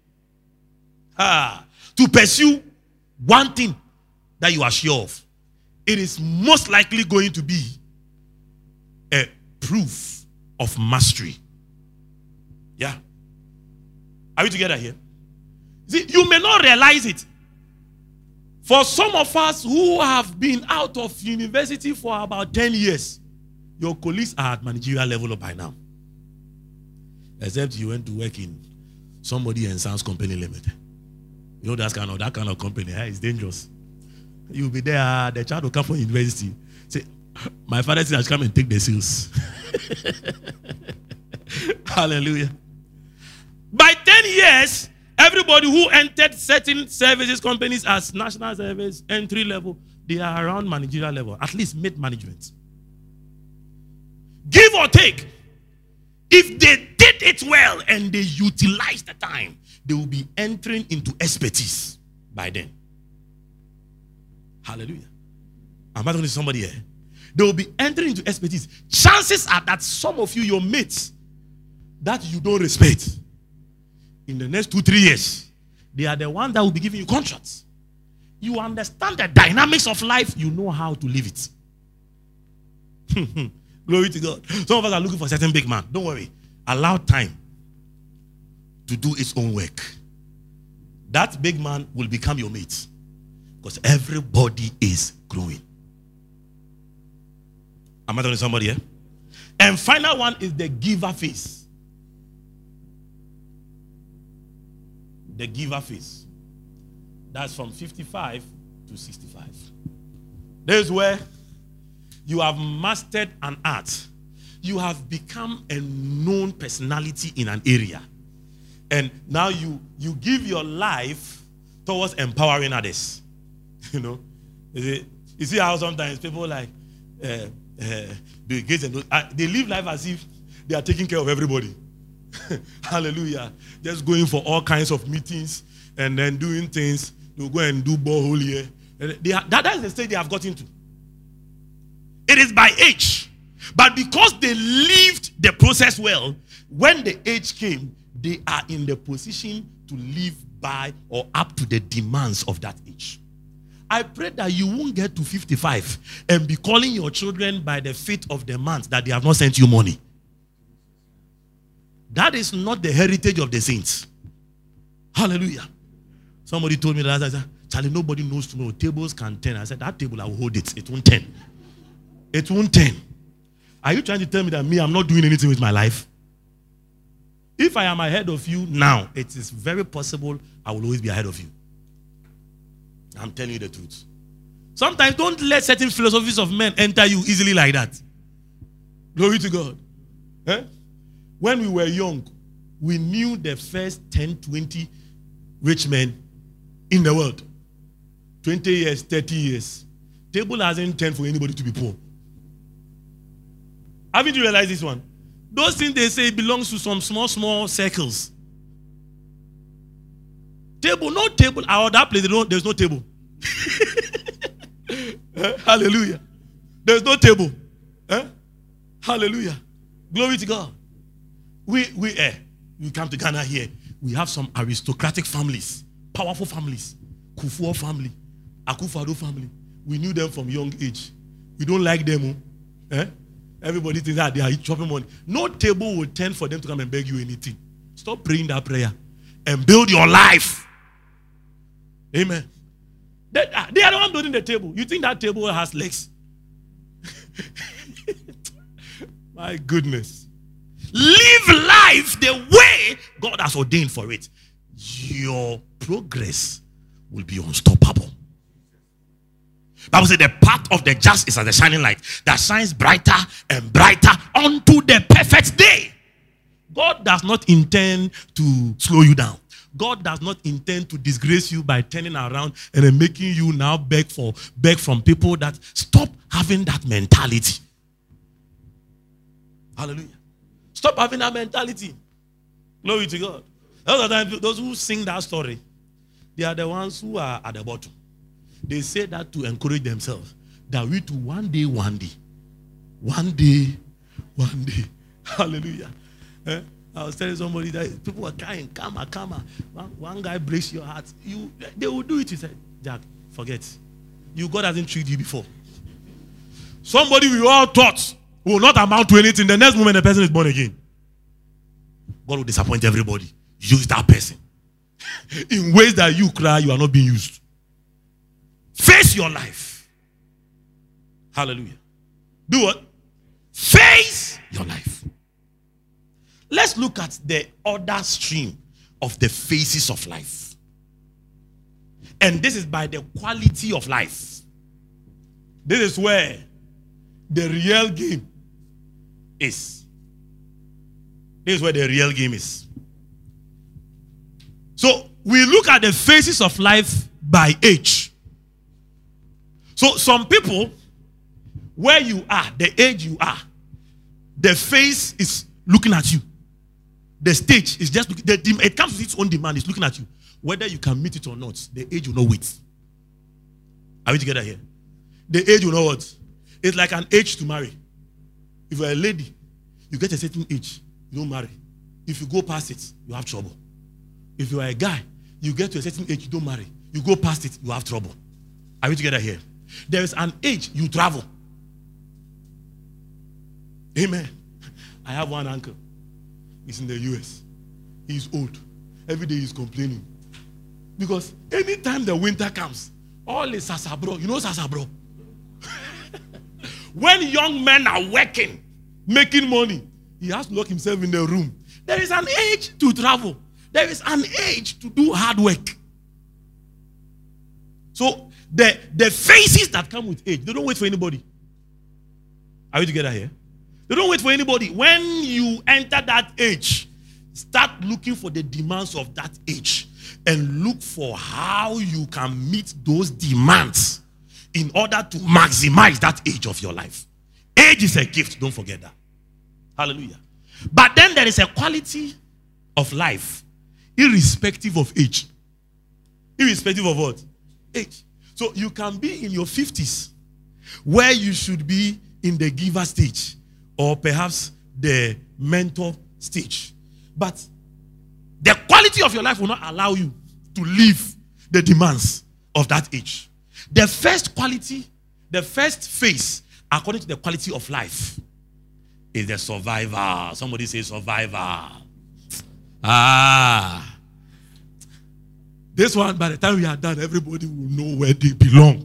ah, to pursue one thing that you are sure of, it is most likely going to be a proof of mastery. Yeah. Are we together here? See, you may not realize it. For some of us who have been out of university for about ten years, your colleagues are at managerial level by now. Except you went to work in somebody and Sons Company Limited. You know that kind of that kind of company, eh? It's dangerous. You'll be there, the child will come from university. Say, my father said I should come and take the seals. Hallelujah. By ten years, everybody who entered certain services companies as national service, entry level, they are around managerial level, at least mid-management. Give or take, if they did it well and they utilized the time, they will be entering into expertise by then. Hallelujah. I'm talking to somebody here. They will be entering into expertise. Chances are that some of you, your mates, that you don't respect, in the next two, three years, they are the ones that will be giving you contracts. You understand the dynamics of life, you know how to live it. Glory to God. Some of us are looking for a certain big man. Don't worry. Allow time to do its own work. That big man will become your mate. Because everybody is growing. Am I talking to somebody here? And final one is the giver phase. The giver phase. That's from fifty-five to sixty-five. This is where you have mastered an art. You have become a known personality in an area. And now you, you give your life towards empowering others. You know? You see, you see how sometimes people like uh, uh, Bill Gates and uh, they live life as if they are taking care of everybody. Hallelujah. Just going for all kinds of meetings and then doing things. They'll go and do borehole here. They are, that, that is the stage they have gotten to. It is by age. But because they lived the process well, when the age came, they are in the position to live by or up to the demands of that age. I pray that you won't get to fifty-five and be calling your children by the fate of the month that they have not sent you money. That is not the heritage of the saints. Hallelujah. Somebody told me that, I said, Charlie, nobody knows tomorrow. Tables can turn. I said, that table, I will hold it. It won't turn. It won't turn. Are you trying to tell me that me, I'm not doing anything with my life? If I am ahead of you now, it is very possible I will always be ahead of you. I'm telling you the truth. Sometimes don't let certain philosophies of men enter you easily like that. Glory to God. Eh? When we were young, we knew the first ten, twenty rich men in the world. twenty years, thirty years. Table hasn't turned for anybody to be poor. Haven't you realized this one? Those things they say belongs to some small, small circles. Table, no table. Our that place, there's no table. Hallelujah. There's no table. Eh? Hallelujah. Glory to God. We we eh, we come to Ghana here. We have some aristocratic families, powerful families. Kufuor family, Akufo-Addo family. We knew them from young age. We don't like them. Oh? Eh? Everybody thinks that they are chopping money. No table will turn for them to come and beg you anything. Stop praying that prayer and build your life. Amen. They, they are the one building the table. You think that table has legs? My goodness. Live life the way God has ordained for it. Your progress will be unstoppable. Bible says the path of the just is as a shining light that shines brighter and brighter unto the perfect day. God does not intend to slow you down. God does not intend to disgrace you by turning around and then making you now beg for beg from people. That stop having that mentality. Hallelujah. Stop having that mentality. Glory to God. Those, are those who sing that story, they are the ones who are at the bottom. They say that to encourage themselves. That we too one day, one day. One day, one day. Hallelujah. Eh? I was telling somebody that people were crying, karma, karma. One, one guy breaks your heart. You, they will do it. He said, Jack, forget. You, God hasn't treated you before. Somebody we all thought will not amount to anything. The next moment the person is born again. God will disappoint everybody. Use that person. In ways that you cry, you are not being used. Face your life. Hallelujah. Do what? Face your life. Let's look at the other stream of the phases of life. And this is by the quality of life. This is where the real game is. This is where the real game is. So we look at the phases of life by age. So some people, where you are, the age you are, the face is looking at you. The stage is just looking, the, it comes with its own demand. It's looking at you. Whether you can meet it or not, the age will not wait. Are we together here? The age will not what? It's like an age to marry. If you're a lady, you get a certain age, you don't marry. If you go past it, you have trouble. If you are a guy, you get to a certain age, you don't marry. You go past it, you have trouble. Are we together here? There is an age you travel. Amen. I have one uncle. He's in the U S. He's old. Every day he's complaining. Because anytime the winter comes, All is sasabro. You know sasabro? When young men are working, making money, he has to lock himself in the room. There is an age to travel. There is an age to do hard work. So the, the phases that come with age, they don't wait for anybody. Are we together here? They don't wait for anybody. When you enter that age, start looking for the demands of that age and look for how you can meet those demands in order to maximize that age of your life. Age is a gift, don't forget that. Hallelujah. But then there is a quality of life irrespective of age. Irrespective of what? Age. So you can be in your fifties where you should be in the giver stage or perhaps the mentor stage. But the quality of your life will not allow you to live the demands of that age. The first quality, the first phase, according to the quality of life, is the survivor. Somebody say survivor. Ah. This one, by the time we are done, everybody will know where they belong.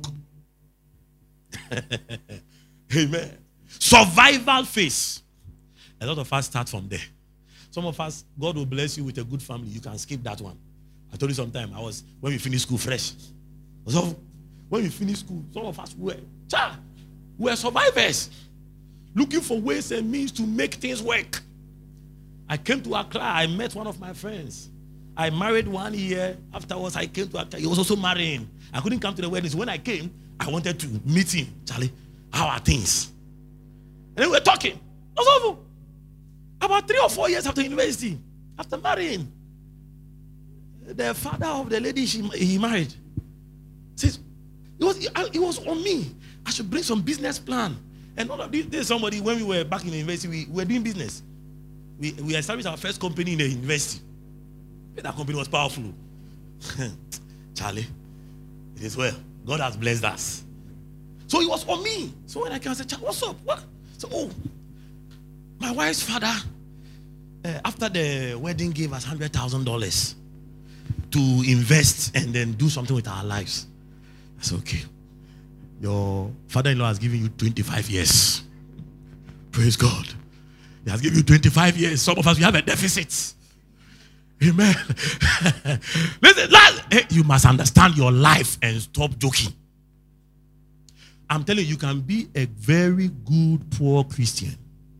Amen. Survival phase. A lot of us start from there. Some of us, God will bless you with a good family. You can skip that one. I told you sometime, I was, when we finished school fresh. So, when we finished school, some of us were, cha, were survivors. Looking for ways and means to make things work. I came to Accra. I met one of my friends. I married one year. Afterwards, I came to Accra. He was also marrying. I couldn't come to the wedding. So when I came, I wanted to meet him. Charlie, how are things? And then we were talking. That's awful. About three or four years after university, after marrying, the father of the lady she, he married says, it was, it was on me. I should bring some business plan. And all of this, there's somebody, when we were back in the university, we, we were doing business. We, we established our first company in the university. That company was powerful. Charlie, it is well. God has blessed us. So it was on me. So when I came, I said, what's up? What? So, oh, my wife's father, uh, after the wedding, gave us one hundred thousand dollars to invest and then do something with our lives. I said, okay. Your father-in-law has given you twenty-five years. Praise God. He has given you twenty-five years. Some of us, we have a deficit. Amen. Listen, last, you must understand your life and stop joking. I'm telling you, you can be a very good poor Christian.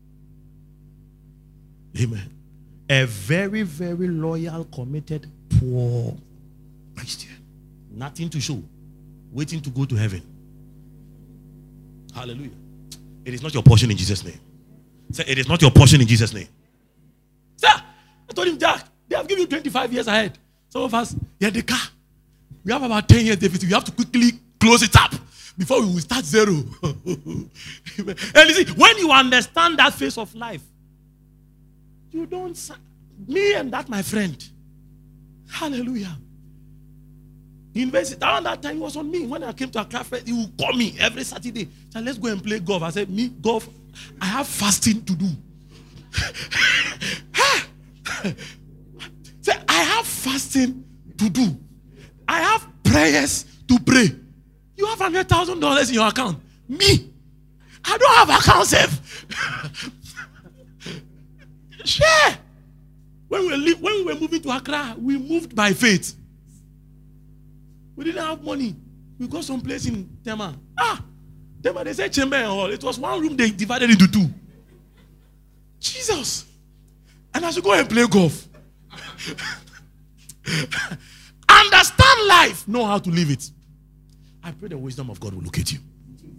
Amen. A very, very loyal, committed poor Christian. Nothing to show. Waiting to go to heaven. Hallelujah. It is not your portion in Jesus' name. Say, it is not your portion in Jesus' name. Sir, I told him, Jack, they have given you twenty-five years ahead. Some of us, yeah, the car. We have about ten years deficit. We have to quickly close it up before we will start zero. And you see, when you understand that phase of life, you don't, me and that, my friend. Hallelujah. University, around that time, it was on me. When I came to Accra, he would call me every Saturday. So let's go and play golf. I said, me, golf, I have fasting to do. Say, I have fasting to do. I have prayers to pray. You have one hundred thousand dollars in your account. Me, I don't have account safe. Share. When we, live, when we were moving to Accra, we moved by faith. We didn't have money. We got some place in Tema. Ah, Tema, they said chamber and hall. It was one room they divided into two. Jesus. And I should go and play golf. Understand life. Know how to live it. I pray the wisdom of God will look at you.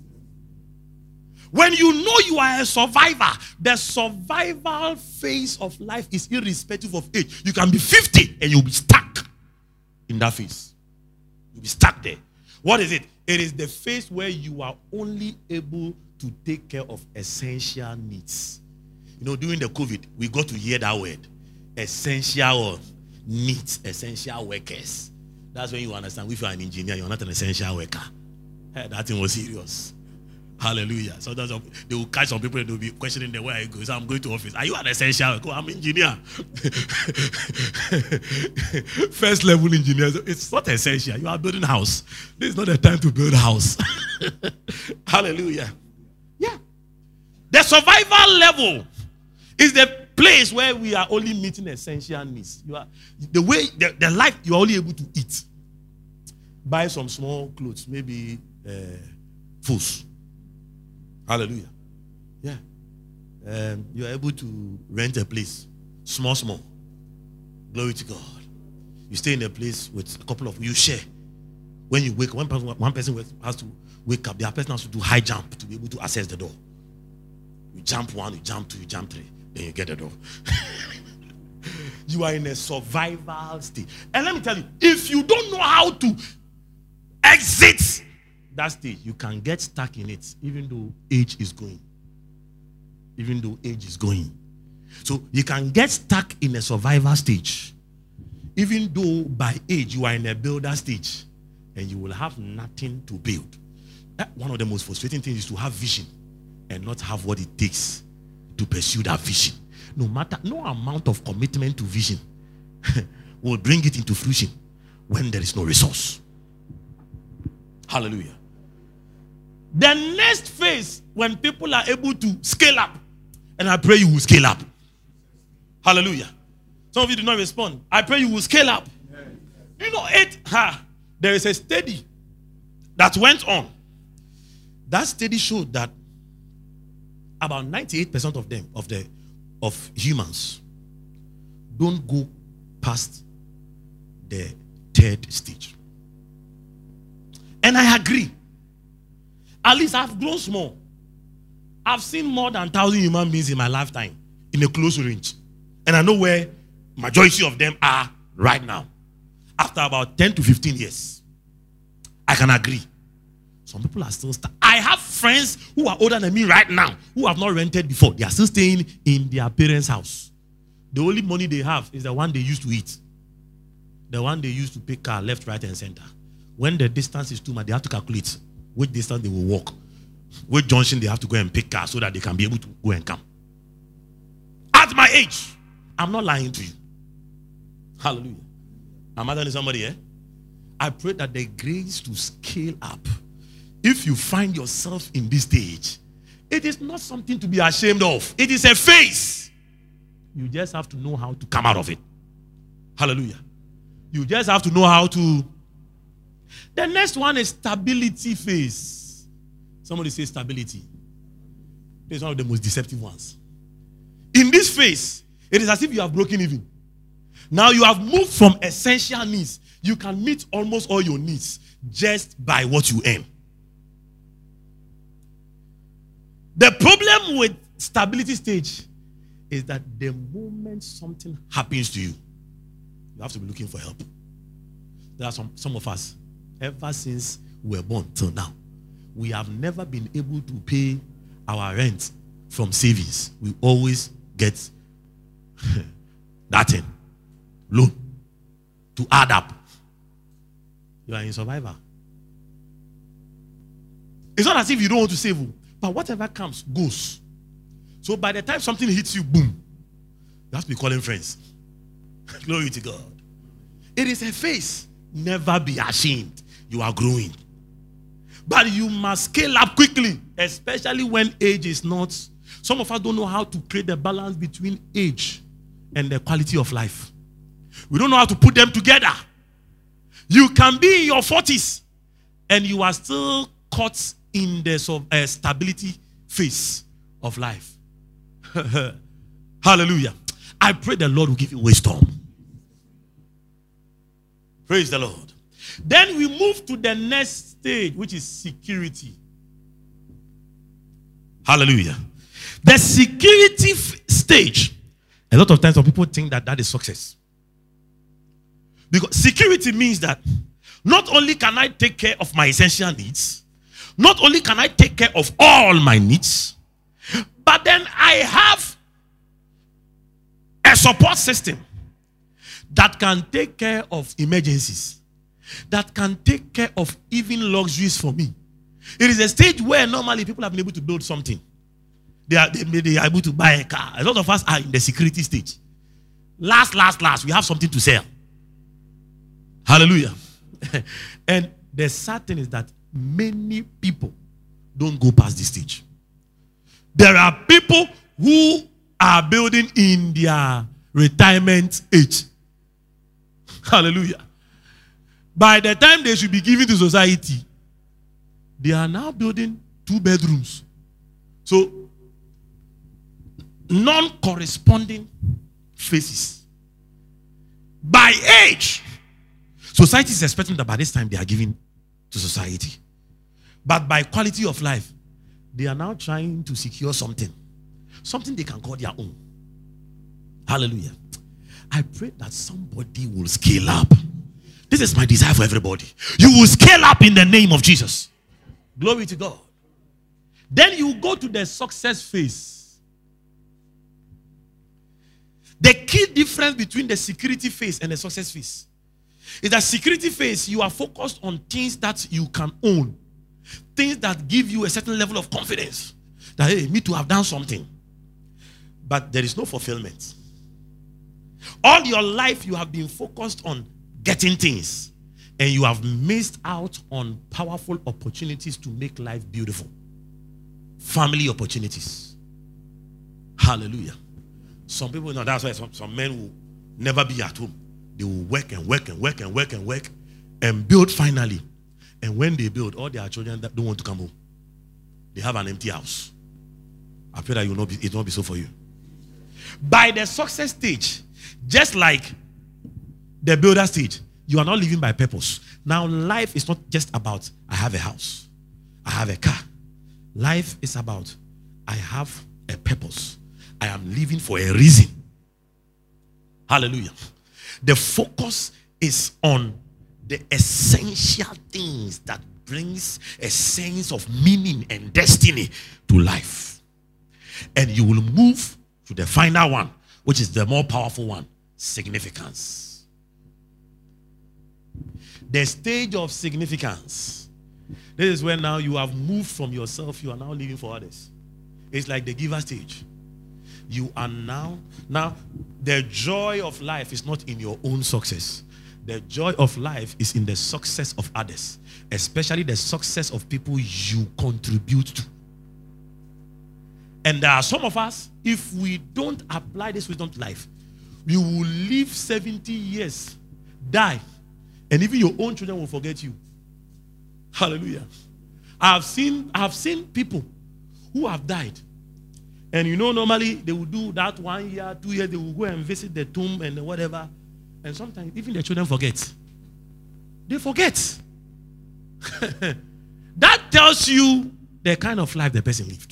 When you know you are a survivor, the survival phase of life is irrespective of age. You can be fifty and you'll be stuck in that phase. You'll be stuck there. What is it? It is the phase where you are only able to take care of essential needs. You know, during the COVID, we got to hear that word. Essential needs, essential workers. That's when you understand if you are an engineer, you're not an essential worker. Hey, that thing was serious. Hallelujah. So that's a, they will catch some people and they'll be questioning them where I go. So I'm going to office. Are you an essential? Go, I'm engineer. First level engineer. It's not essential. You are building house. This is not the time to build house. Hallelujah. Yeah. The survival level is the place where we are only meeting essential needs. You are the way the, the life you are only able to eat. Buy some small clothes, maybe uh, foods. Hallelujah. Yeah. Um, you are able to rent a place. Small, small. Glory to God. You stay in a place with a couple of you share. When you wake, one person, one person has to wake up. The other person has to do high jump to be able to access the door. You jump one, you jump two, you jump three. Then you get the door. You are in a survival state. And let me tell you, if you don't know how to exit that stage, you can get stuck in it, even though age is going. Even though age is going. So you can get stuck in a survival stage, even though by age you are in a builder stage, and you will have nothing to build. One of the most frustrating things is to have vision and not have what it takes to pursue that vision. No matter, no amount of commitment to vision will bring it into fruition when there is no resource. Hallelujah. The next phase, when people are able to scale up, and I pray you will scale up. Hallelujah. Some of you do not respond. I pray you will scale up. You know, it, ha, there is a study that went on. That study showed that about ninety-eight percent of them, of the of humans, don't go past the third stage. And I agree. At least I've grown small. I've seen more than one thousand human beings in my lifetime in a close range. And I know where majority of them are right now. After about ten to fifteen years. I can agree. Some people are still stuck. I have friends who are older than me right now who have not rented before. They are still staying in their parents' house. The only money they have is the one they used to eat. The one they used to pick car left, right, and center. When the distance is too much, they have to calculate which distance they will walk, which junction they have to go and pick car so that they can be able to go and come. At my age, I'm not lying to you. Hallelujah. Am I telling somebody here? I pray that the grace to scale up, if you find yourself in this stage, it is not something to be ashamed of. It is a phase. You just have to know how to come out of it. Hallelujah. You just have to know how to. The next one is stability phase. Somebody say stability. This is one of the most deceptive ones. In this phase, it is as if you have broken even. Now you have moved from essential needs. You can meet almost all your needs just by what you earn. The problem with stability stage is that the moment something happens to you, you have to be looking for help. There are some, some of us, ever since we were born till now, we have never been able to pay our rent from savings. We always get that thing, loan, to add up. You are in survivor. It's not as if you don't want to save, but whatever comes, goes. So by the time something hits you, boom, you have to be calling friends. Glory to God. It is a phase. Never be ashamed. You are growing. But you must scale up quickly, especially when age is not. Some of us don't know how to create the balance between age and the quality of life. We don't know how to put them together. You can be in your forties and you are still caught in the uh, stability phase of life. Hallelujah. I pray the Lord will give you wisdom. Praise the Lord. Then we move to the next stage, which is security. Hallelujah. The security f- stage. A lot of times some people think that that is success. Because security means that not only can I take care of my essential needs, not only can I take care of all my needs, but then I have a support system that can take care of emergencies, that can take care of even luxuries for me, It is a stage where normally people have been able to build something. They are, they, they are able to buy a car. A lot of us are in the security stage. Last, last, last, we have something to sell. Hallelujah. And the sad thing is that many people don't go past this stage. There are people who are building in their retirement age. Hallelujah. By the time they should be given to society, they are now building two bedrooms. So, non-corresponding faces. By age, society is expecting that by this time they are giving to society. But by quality of life, they are now trying to secure something. Something they can call their own. Hallelujah. I pray that somebody will scale up. This is my desire for everybody. You will scale up in the name of Jesus. Glory to God. Then you go to the success phase. The key difference between the security phase and the success phase is that security phase, you are focused on things that you can own. Things that give you a certain level of confidence. That, hey, me too have done something. But there is no fulfillment. All your life you have been focused on getting things. And you have missed out on powerful opportunities to make life beautiful. Family opportunities. Hallelujah. Some people, know that's why some, some men will never be at home. They will work and work and work and work and work and build finally. And when they build, all their children that don't want to come home. They have an empty house. I pray that you will not be, it will not be so for you. By the success stage, just like the builder stage, you are not living by purpose. Now, life is not just about, I have a house, I have a car. Life is about, I have a purpose. I am living for a reason. Hallelujah. The focus is on the essential things that brings a sense of meaning and destiny to life. And you will move to the final one, which is the more powerful one, significance. The stage of significance. This is when now you have moved from yourself, you are now living for others. It's like the giver stage. You are now, now the joy of life is not in your own success. The joy of life is in the success of others, especially the success of people you contribute to. And there are some of us, if we don't apply this wisdom to life, we will live seventy years, die, and even your own children will forget you. Hallelujah. I have seen, I have seen people who have died. And you know, normally they will do that one year, two years, they will go and visit the tomb and whatever. And sometimes even the children forget. They forget. That tells you the kind of life the person lived.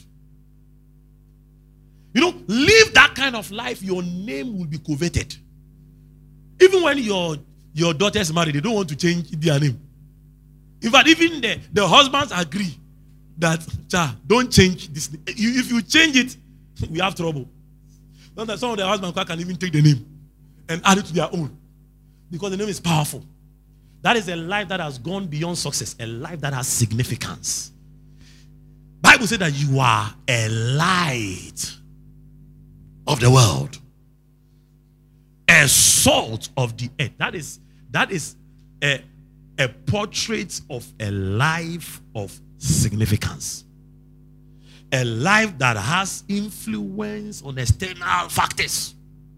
You know, live that kind of life, your name will be coveted. Even when your, your daughters marry, they don't want to change their name. In fact, even the, the husbands agree that, cha, don't change this name. If you change it, we have trouble. Some of the husbands can even take the name and add it to their own. Because the name is powerful. That is a life that has gone beyond success. A life that has significance. Bible says that you are a light of the world. A salt of the earth. That is, that is a, a portrait of a life of significance. A life that has influence on external factors.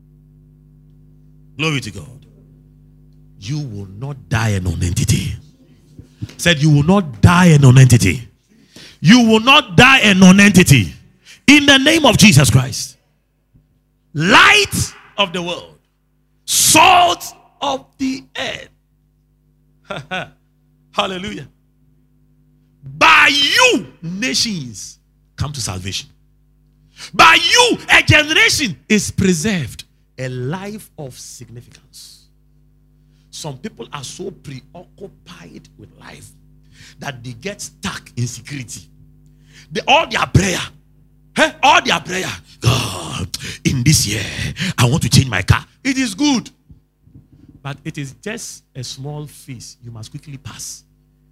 Glory to God. You will not die a non-entity. Said you will not die a non-entity. You will not die a non-entity. In the name of Jesus Christ. Light of the world. Salt of the earth. Hallelujah. By you, nations come to salvation. By you, a generation is preserved. A life of significance. Some people are so preoccupied with life that they get stuck in security. They, all their prayer, eh, all their prayer, God, in this year, I want to change my car. It is good. But it is just a small phase you must quickly pass.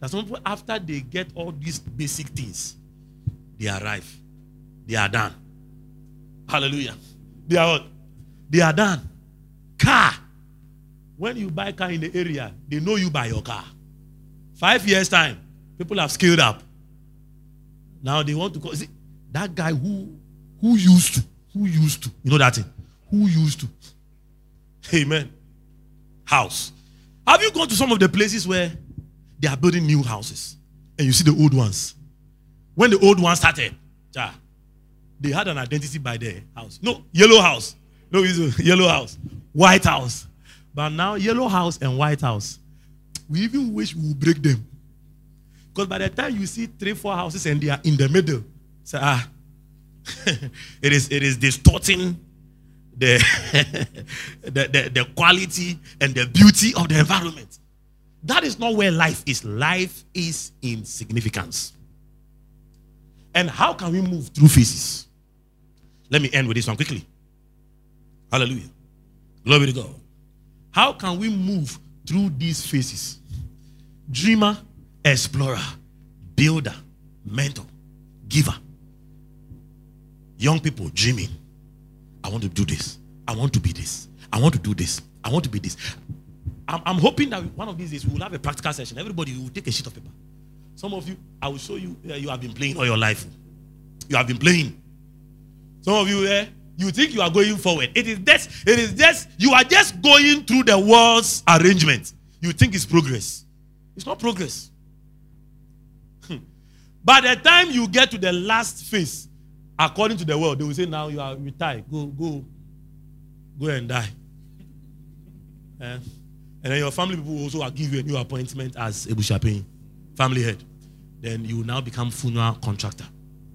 That some people, after they get all these basic things, they arrive. They are done. Hallelujah. They are what? They are done. Car. When you buy a car in the area, they know you buy your car. Five years time, people have scaled up. Now they want to call. See, that guy who who used to, who used to, you know that thing? Who used to? Amen. House. Have you gone to some of the places where they are building new houses and you see the old ones? When the old ones started, they had an identity by their house. No, yellow house. No, yellow house. White house. But now, yellow house and white house, we even wish we would break them. Because by the time you see three, four houses and they are in the middle, say, ah, it is it is distorting the, the, the, the quality and the beauty of the environment. That is not where life is. Life is in significance. And how can we move through phases? Let me end with this one quickly. Hallelujah. Glory to God. How can we move through these phases? Dreamer, explorer, builder, mentor, giver. Young people dreaming. I want to do this. I want to be this. I want to do this. I want to be this. I'm, I'm hoping that one of these days we will have a practical session. Everybody will take a sheet of paper. Some of you, I will show you uh, you have been playing all your life. You have been playing. Some of you, uh, you think you are going forward. It is just, it is just, you are just going through the world's arrangement. You think it's progress. It's not progress. By the time you get to the last phase, according to the world, they will say, now you are retired. Go, go, go and die. Uh, and then your family people also will give you a new appointment as Ebu Shapin, family head. Then you will now become funeral contractor.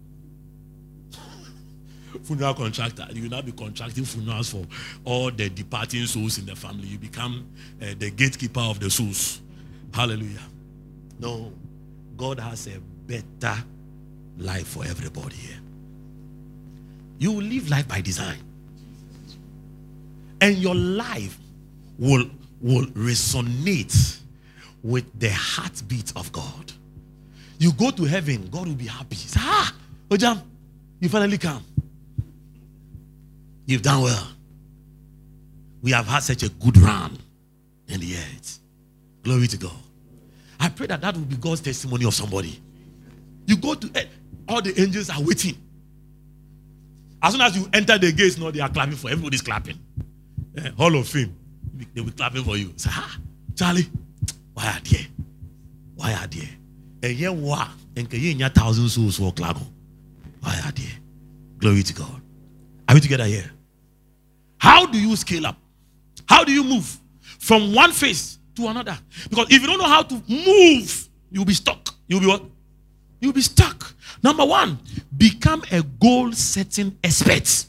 Funeral contractor. You will now be contracting funerals for all the departing souls in the family. You become uh, the gatekeeper of the souls. Hallelujah. No, God has a better life for everybody here. You will live life by design. And your life will, will resonate with the heartbeat of God. You go to heaven, God will be happy. Say, ah, Ojam, you finally come. You've done well. We have had such a good run in the earth. Glory to God. I pray that that will be God's testimony of somebody. You go to, all the angels are waiting. As soon as you enter the gates, no, they are clapping for. Everybody's clapping. Yeah, Hall of Fame, they will be clapping for you. Say, ah, Charlie, why are they? Why are they? And here, why? And can you thousand souls for clap? Why are they? Glory to God. Are we together here? How do you scale up? How do you move from one phase to another? Because if you don't know how to move, you'll be stuck. You'll be what? You'll be stuck. Number one, become a goal-setting expert.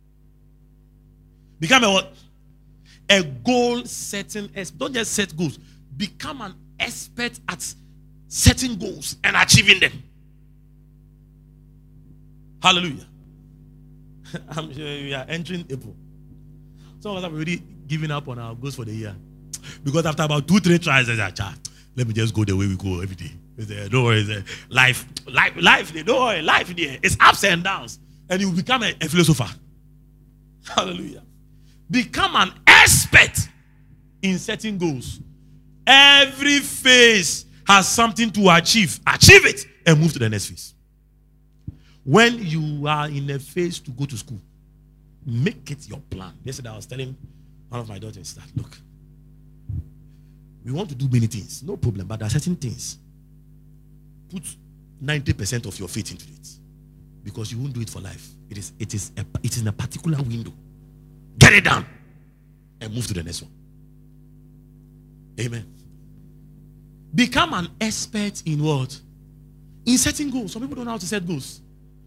Become a what? A goal-setting expert. Don't just set goals. Become an expert at setting goals and achieving them. Hallelujah. I'm sure we are entering April. Some of us have already given up on our goals for the year. Because after about two, three tries, I said, let me just go the way we go every day. Don't worry, life, life, life, don't worry, life there. It's ups and downs. And you become a, a philosopher. Hallelujah. Become an expert in setting goals. Every phase has something to achieve. Achieve it and move to the next phase. When you are in a phase to go to school, make it your plan. Yesterday I was telling one of my daughters that, look, we want to do many things, no problem, but there are certain things. Put ninety percent of your faith into it, because you won't do it for life. It is, it is, a, it is in a particular window. Get it done and move to the next one. Amen. Become an expert in what? In setting goals. Some people don't know how to set goals.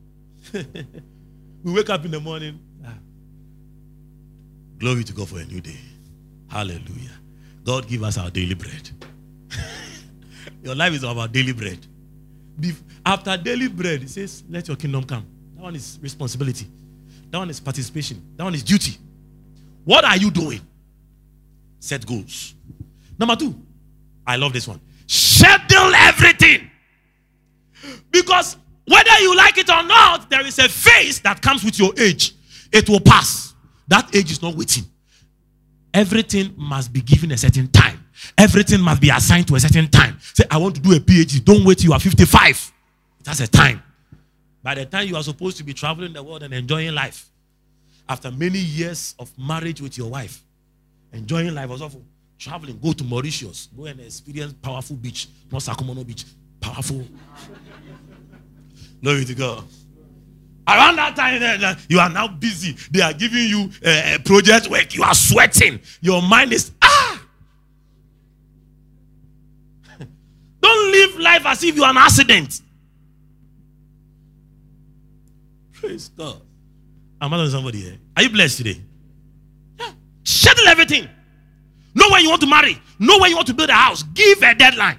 We wake up in the morning. Ah. Glory to God for a new day. Hallelujah. God give us our daily bread. Your life is about daily bread. After daily bread, it says, let your kingdom come. That one is responsibility. That one is participation. That one is duty. What are you doing? Set goals. Number two, I love this one. Schedule every everything. Because whether you like it or not, there is a phase that comes with your age. It will pass. That age is not waiting. Everything must be given a certain time. Everything must be assigned to a certain time. Say, I want to do a PhD. Don't wait till you are fifty-five. That's a time. By the time you are supposed to be traveling the world and enjoying life, after many years of marriage with your wife, enjoying life, also traveling, go to Mauritius, go and experience powerful beach, not Sakumono Beach, powerful. Glory to God. Around that time, you are now busy. They are giving you a project work. You are sweating. Your mind is, ah! Don't live life as if you are an accident. Praise God. I'm not somebody here. Are you blessed today? Yeah. Schedule everything. Know when you want to marry. Know when you want to build a house. Give a deadline.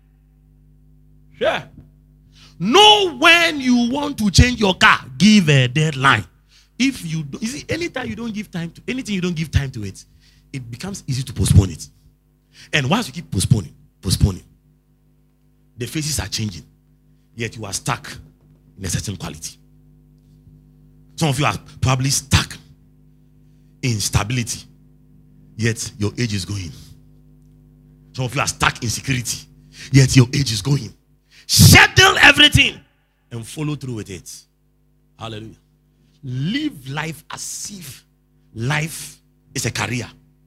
Yeah. Know when you want to change your car. Give a deadline. If you, do, you see, anytime you don't give time to anything, you don't give time to it, it becomes easy to postpone it. And once you keep postponing, postponing, the faces are changing, yet you are stuck in a certain quality. Some of you are probably stuck in stability, yet your age is going. Some of you are stuck in security, yet your age is going. Schedule everything and follow through with it. Hallelujah. Live life as if life is a career.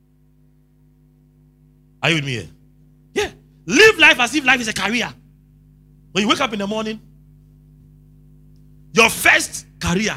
Are you with me here? Yeah. Live life as if life is a career. When you wake up in the morning, your first career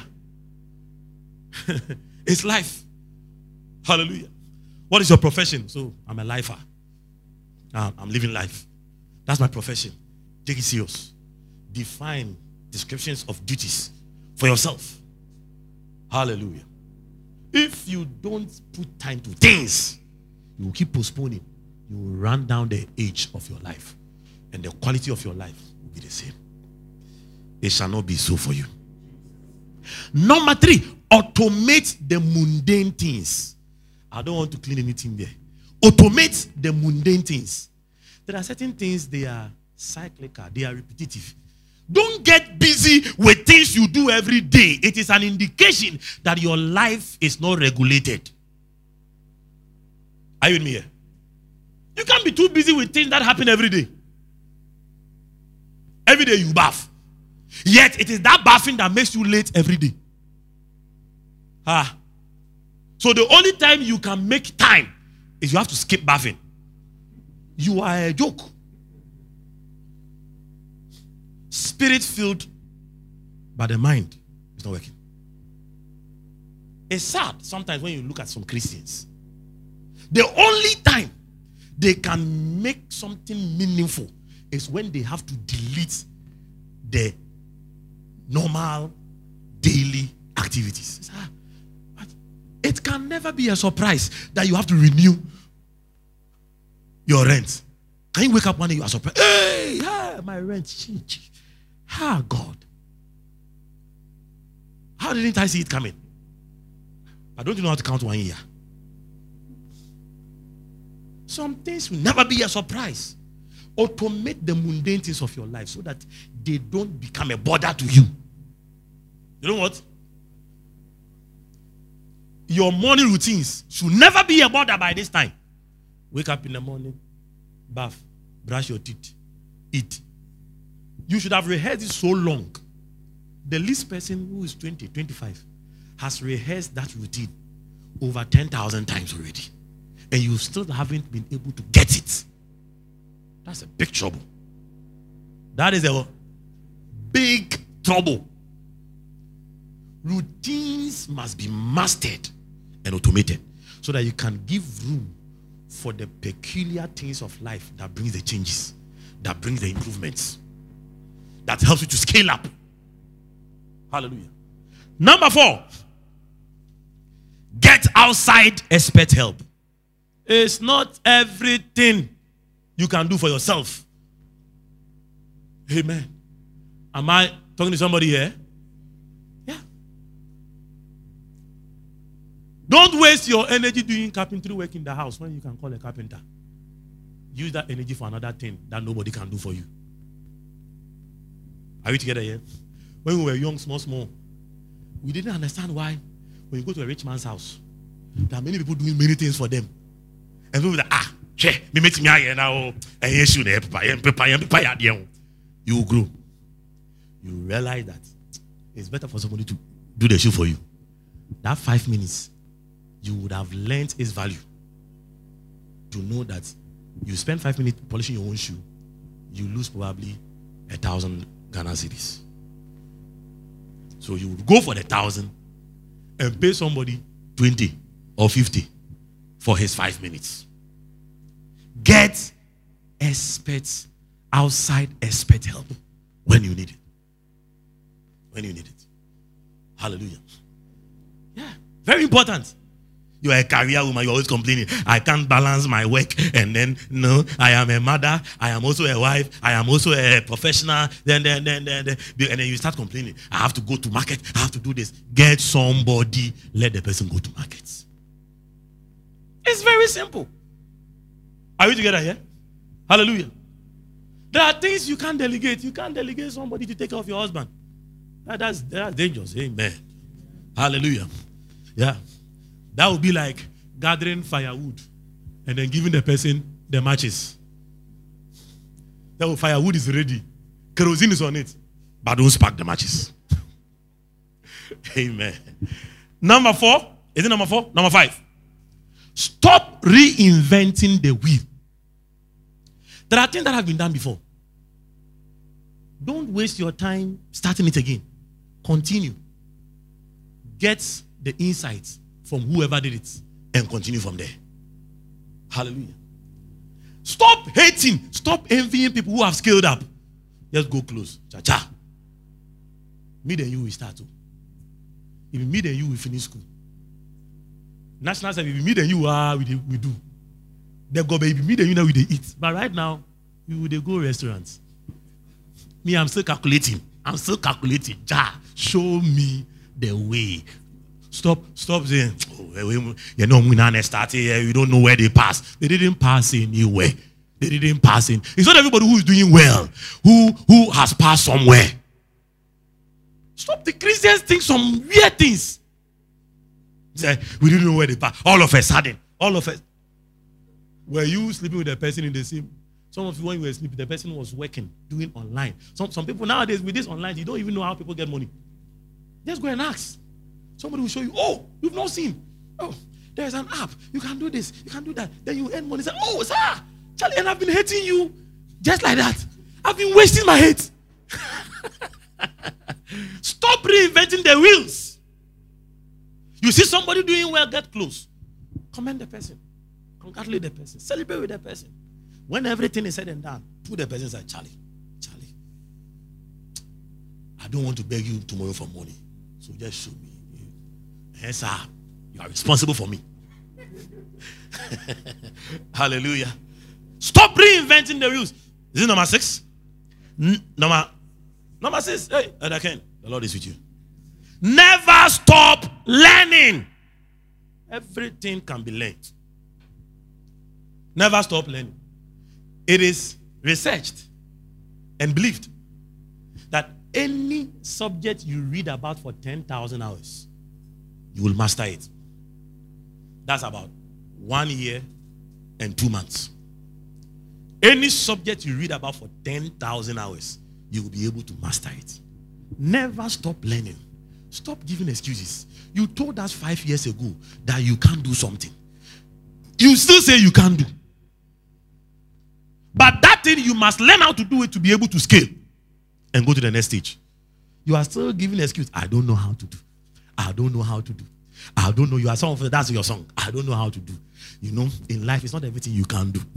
is life. Hallelujah. What is your profession? So, I'm a lifer. I'm living life. That's my profession. Take it serious. Define descriptions of duties for yourself. Hallelujah. If you don't put time to things, you will keep postponing. You will run down the age of your life. And the quality of your life will be the same. It shall not be so for you. Number three, automate the mundane things. I don't want to clean anything there. Automate the mundane things. There are certain things, they are cyclical, they are repetitive. Don't get busy with things you do every day. It is an indication that your life is not regulated. Are you with me here? You can't be too busy with things that happen every day. Every day you bath. Yet it is that bathing that makes you late every day. Ah. So the only time you can make time is you have to skip bathing. You are a joke. Spirit filled, but the mind is not working. It's sad sometimes when you look at some Christians. The only time they can make something meaningful is when they have to delete the normal daily activities. But it can never be a surprise that you have to renew your rent. Can you wake up one day, you are surprised? Hey, yeah, my rent. Ah, God. How didn't I see it coming? I don't know how to count one year. Some things will never be a surprise. Automate the mundane things of your life so that they don't become a bother to you. You know what? Your morning routines should never be a bother by this time. Wake up in the morning, bath, brush your teeth, eat. You should have rehearsed it so long. The least person who is twenty, twenty-five has rehearsed that routine over ten thousand times already. And you still haven't been able to get it. That's a big trouble. That is a big trouble. Routines must be mastered and automated so that you can give room for the peculiar things of life that brings the changes, that brings the improvements, that helps you to scale up. Hallelujah. Number four, get outside expert help. It's not everything you can do for yourself. Amen. Am I talking to somebody here? Yeah. Don't waste your energy doing carpentry work in the house when you can call a carpenter. Use that energy for another thing that nobody can do for you. Are we together here? When we were young, small, small, we didn't understand why when you go to a rich man's house, there are many people doing many things for them. And people like, ah, che, me meet me here now, and yes, you know, you will grow. You realize that it's better for somebody to do the shoe for you. That five minutes, you would have learned its value. To know that you spend five minutes polishing your own shoe, you lose probably a thousand Ghana cedis. So you would go for the thousand and pay somebody twenty or fifty for his five minutes. Get experts, outside expert help when you need it. When you need it. Hallelujah. Yeah, very important. You are a career woman, you're always complaining. I can't balance my work. And then, no, I am a mother. I am also a wife. I am also a professional. Then, then, then, then, then. And then you start complaining. I have to go to market. I have to do this. Get somebody. Let the person go to markets. It's very simple. Are we together here? Hallelujah. There are things you can't delegate. You can't delegate somebody to take care of your husband. That, that's, that's dangerous. Amen. Hallelujah. Yeah. That would be like gathering firewood and then giving the person the matches. That firewood is ready. Kerosene is on it. But don't spark the matches. Amen. Number four. Is it number four? Number five. Stop reinventing the wheel. There are things that have been done before. Don't waste your time starting it again. Continue. Get the insights from whoever did it and continue from there. Hallelujah. Stop hating. Stop envying people who have scaled up. Just go close. Cha cha. Me and you will start. If me and you will finish school. National service, if me and you are we, we do. They go baby, me and you know we they eat. But right now, we will they go restaurants. Me, I'm still calculating. I'm still calculating. Ja, show me the way. Stop, stop saying, oh, you know, we not started here. You don't know where they pass. They didn't pass anywhere. They didn't pass in. It's not everybody who is doing well, who who has passed somewhere. Stop the Christians think some weird things. Say, we didn't know where they pass. All of a sudden, all of us. Were you sleeping with a person in the same? Some of you, when you were sleeping, the person was working, doing online. Some some people nowadays with this online, you don't even know how people get money. Just go and ask. Somebody will show you, oh, you've not seen. Oh, there's an app. You can do this. You can do that. Then you earn money. Say, oh, sir, Charlie, and I've been hating you just like that. I've been wasting my hate. Stop reinventing the wheels. You see somebody doing well, get close. Commend the person. Congratulate the person. Celebrate with the person. When everything is said and done, put the person and say, Charlie, Charlie, I don't want to beg you tomorrow for money. So just show me. Yes, sir. You are responsible for me. Hallelujah. Stop reinventing the wheels. Is it number six? N- number number six. Hey, Elder Ken, the Lord is with you. Never stop learning. Everything can be learned. Never stop learning. It is researched and believed that any subject you read about for ten thousand hours, you will master it. That's about one year and two months. Any subject you read about for ten thousand hours, you will be able to master it. Never stop learning. Stop giving excuses. You told us five years ago that you can't do something. You still say you can't do. But that thing, you must learn how to do it to be able to scale and go to the next stage. You are still giving excuse. I don't know how to do. I don't know how to do. I don't know. You are song. That's your song. I don't know how to do. You know, in life, it's not everything you can do.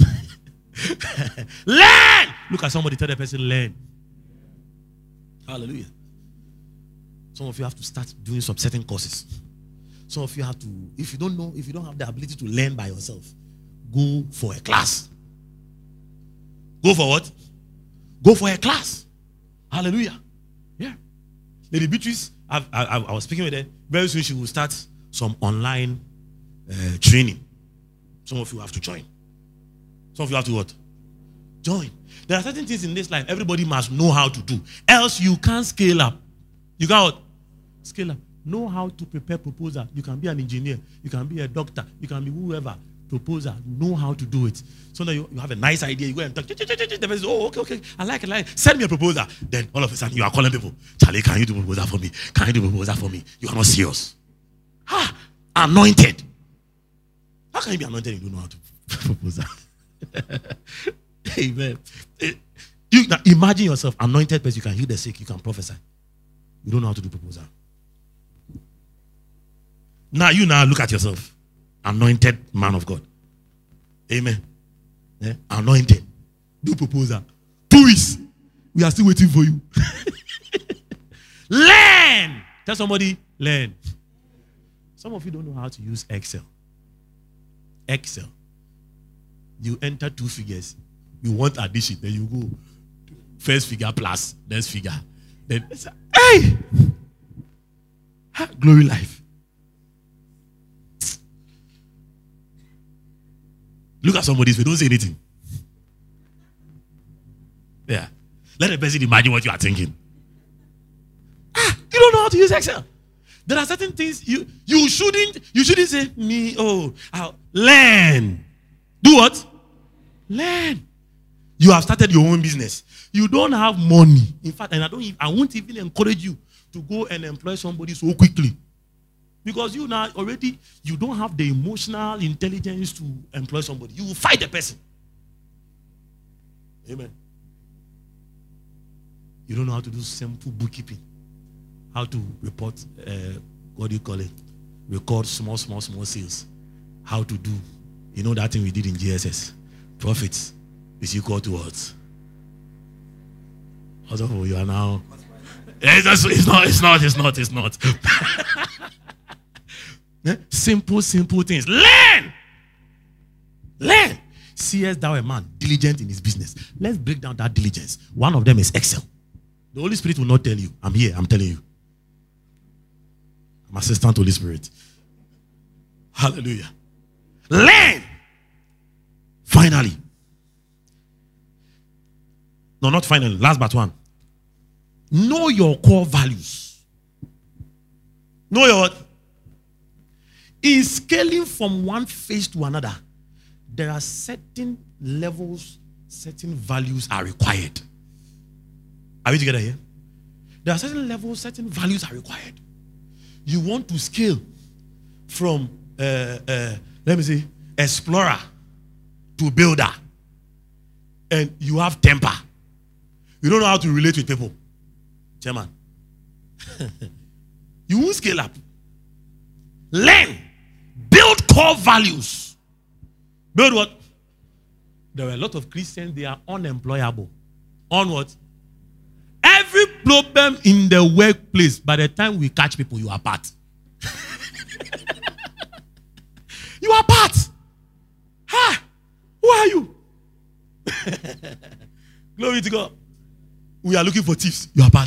Learn. Look at somebody. Tell the person, learn. Hallelujah. Some of you have to start doing some certain courses. Some of you have to, if you don't know, if you don't have the ability to learn by yourself, go for a class. Go for what? Go for a class. Hallelujah. Yeah. Lady Beatrice, I, I, I was speaking with her. Very soon she will start some online uh, training. Some of you have to join. Some of you have to what? Join. There are certain things in this life everybody must know how to do. Else you can't scale up. You can't scale up. Know how to prepare proposal. You can be an engineer. You can be a doctor. You can be whoever. Proposal. Know how to do it. So that you, you have a nice idea. You go and talk. The person says, oh, okay, okay. I like it. I like it. Send me a proposal. Then all of a sudden you are calling people. Charlie, can you do a proposal for me? Can you do a proposal for me? You are not serious. Ah, anointed. How can you be anointed and you don't know how to propose? Amen. You now imagine yourself anointed person. You can heal the sick. You can prophesy. You don't know how to do proposal. Now you now look at yourself, anointed man of God. Amen. Yeah? Anointed. Do proposal. Two weeks. We are still waiting for you. Learn. Tell somebody, learn. Some of you don't know how to use Excel. Excel. You enter two figures. You want addition. Then you go first figure plus next figure. Then, hey! Glory life. Look at somebody's face. Don't say anything. Yeah. Let the person imagine what you are thinking. Ah, you don't know how to use Excel. There are certain things you you shouldn't you shouldn't say me. Oh, I'll learn. Do what? Learn. You have started your own business. You don't have money. In fact, and I don't. Even, I won't even encourage you to go and employ somebody so quickly, because you now already you don't have the emotional intelligence to employ somebody. You will fight the person. Amen. You don't know how to do simple bookkeeping. How to report, uh, what do you call it? Record small, small, small sales. How to do, you know that thing we did in G S S. Profits is equal to what? Also, you are now. It's not, it's not, it's not, it's not. Simple, simple things. Learn! Learn! Seest thou a man diligent in his business. Let's break down that diligence. One of them is Excel. The Holy Spirit will not tell you. I'm here, I'm telling you. I'm assistant Holy Spirit. Hallelujah. Learn. Finally. No, not finally. Last but one. Know your core values. Know your what? In scaling from one phase to another, there are certain levels, certain values are required. Are we together here? There are certain levels, certain values are required. You want to scale from, uh, uh, let me say, explorer to builder, and you have temper. You don't know how to relate with people. Chairman. You won't scale up. Learn. Build core values. Build what? There are a lot of Christians, they are unemployable. On what? Every problem in the workplace, by the time we catch people, you are part. You are part. Ha! Who are you? Glory to God. We are looking for thieves. You are part.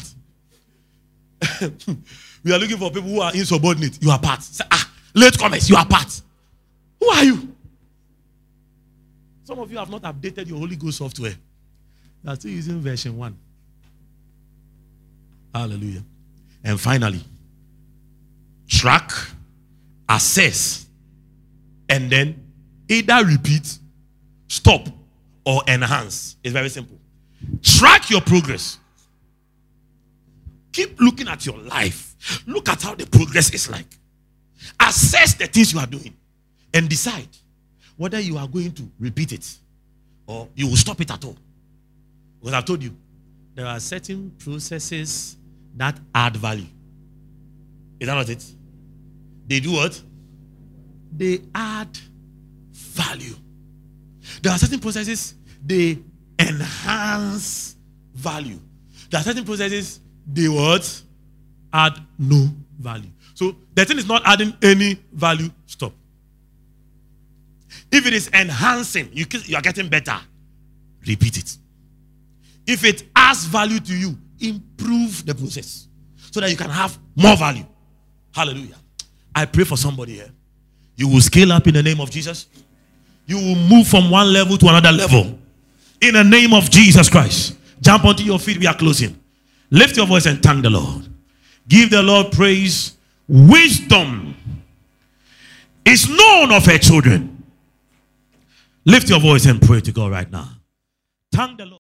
We are looking for people who are insubordinate. You are part. Ah, latecomers. You are part. Who are you? Some of you have not updated your Holy Ghost software. You are still using version one. Hallelujah. And finally, track, assess, and then either repeat, stop, or enhance. It's very simple. Track your progress. Keep looking at your life. Look at how the progress is like. Assess the things you are doing and decide whether you are going to repeat it or you will stop it at all. Because I've told you, there are certain processes that add value. Is that not it? They do what? They add value. There are certain processes, they enhance value. There are certain processes, they what? Add no value. So the thing is not adding any value, stop. If it is enhancing, you, you are getting better, repeat it. If it adds value to you, improve the process so that you can have more value. Hallelujah. I pray for somebody here. You will scale up in the name of Jesus. You will move from one level to another level In the name of Jesus Christ. Jump onto your feet. We are closing. Lift your voice and thank the Lord. Give the Lord praise. Wisdom is known of her children. Lift your voice and pray to God right now. Thank the Lord.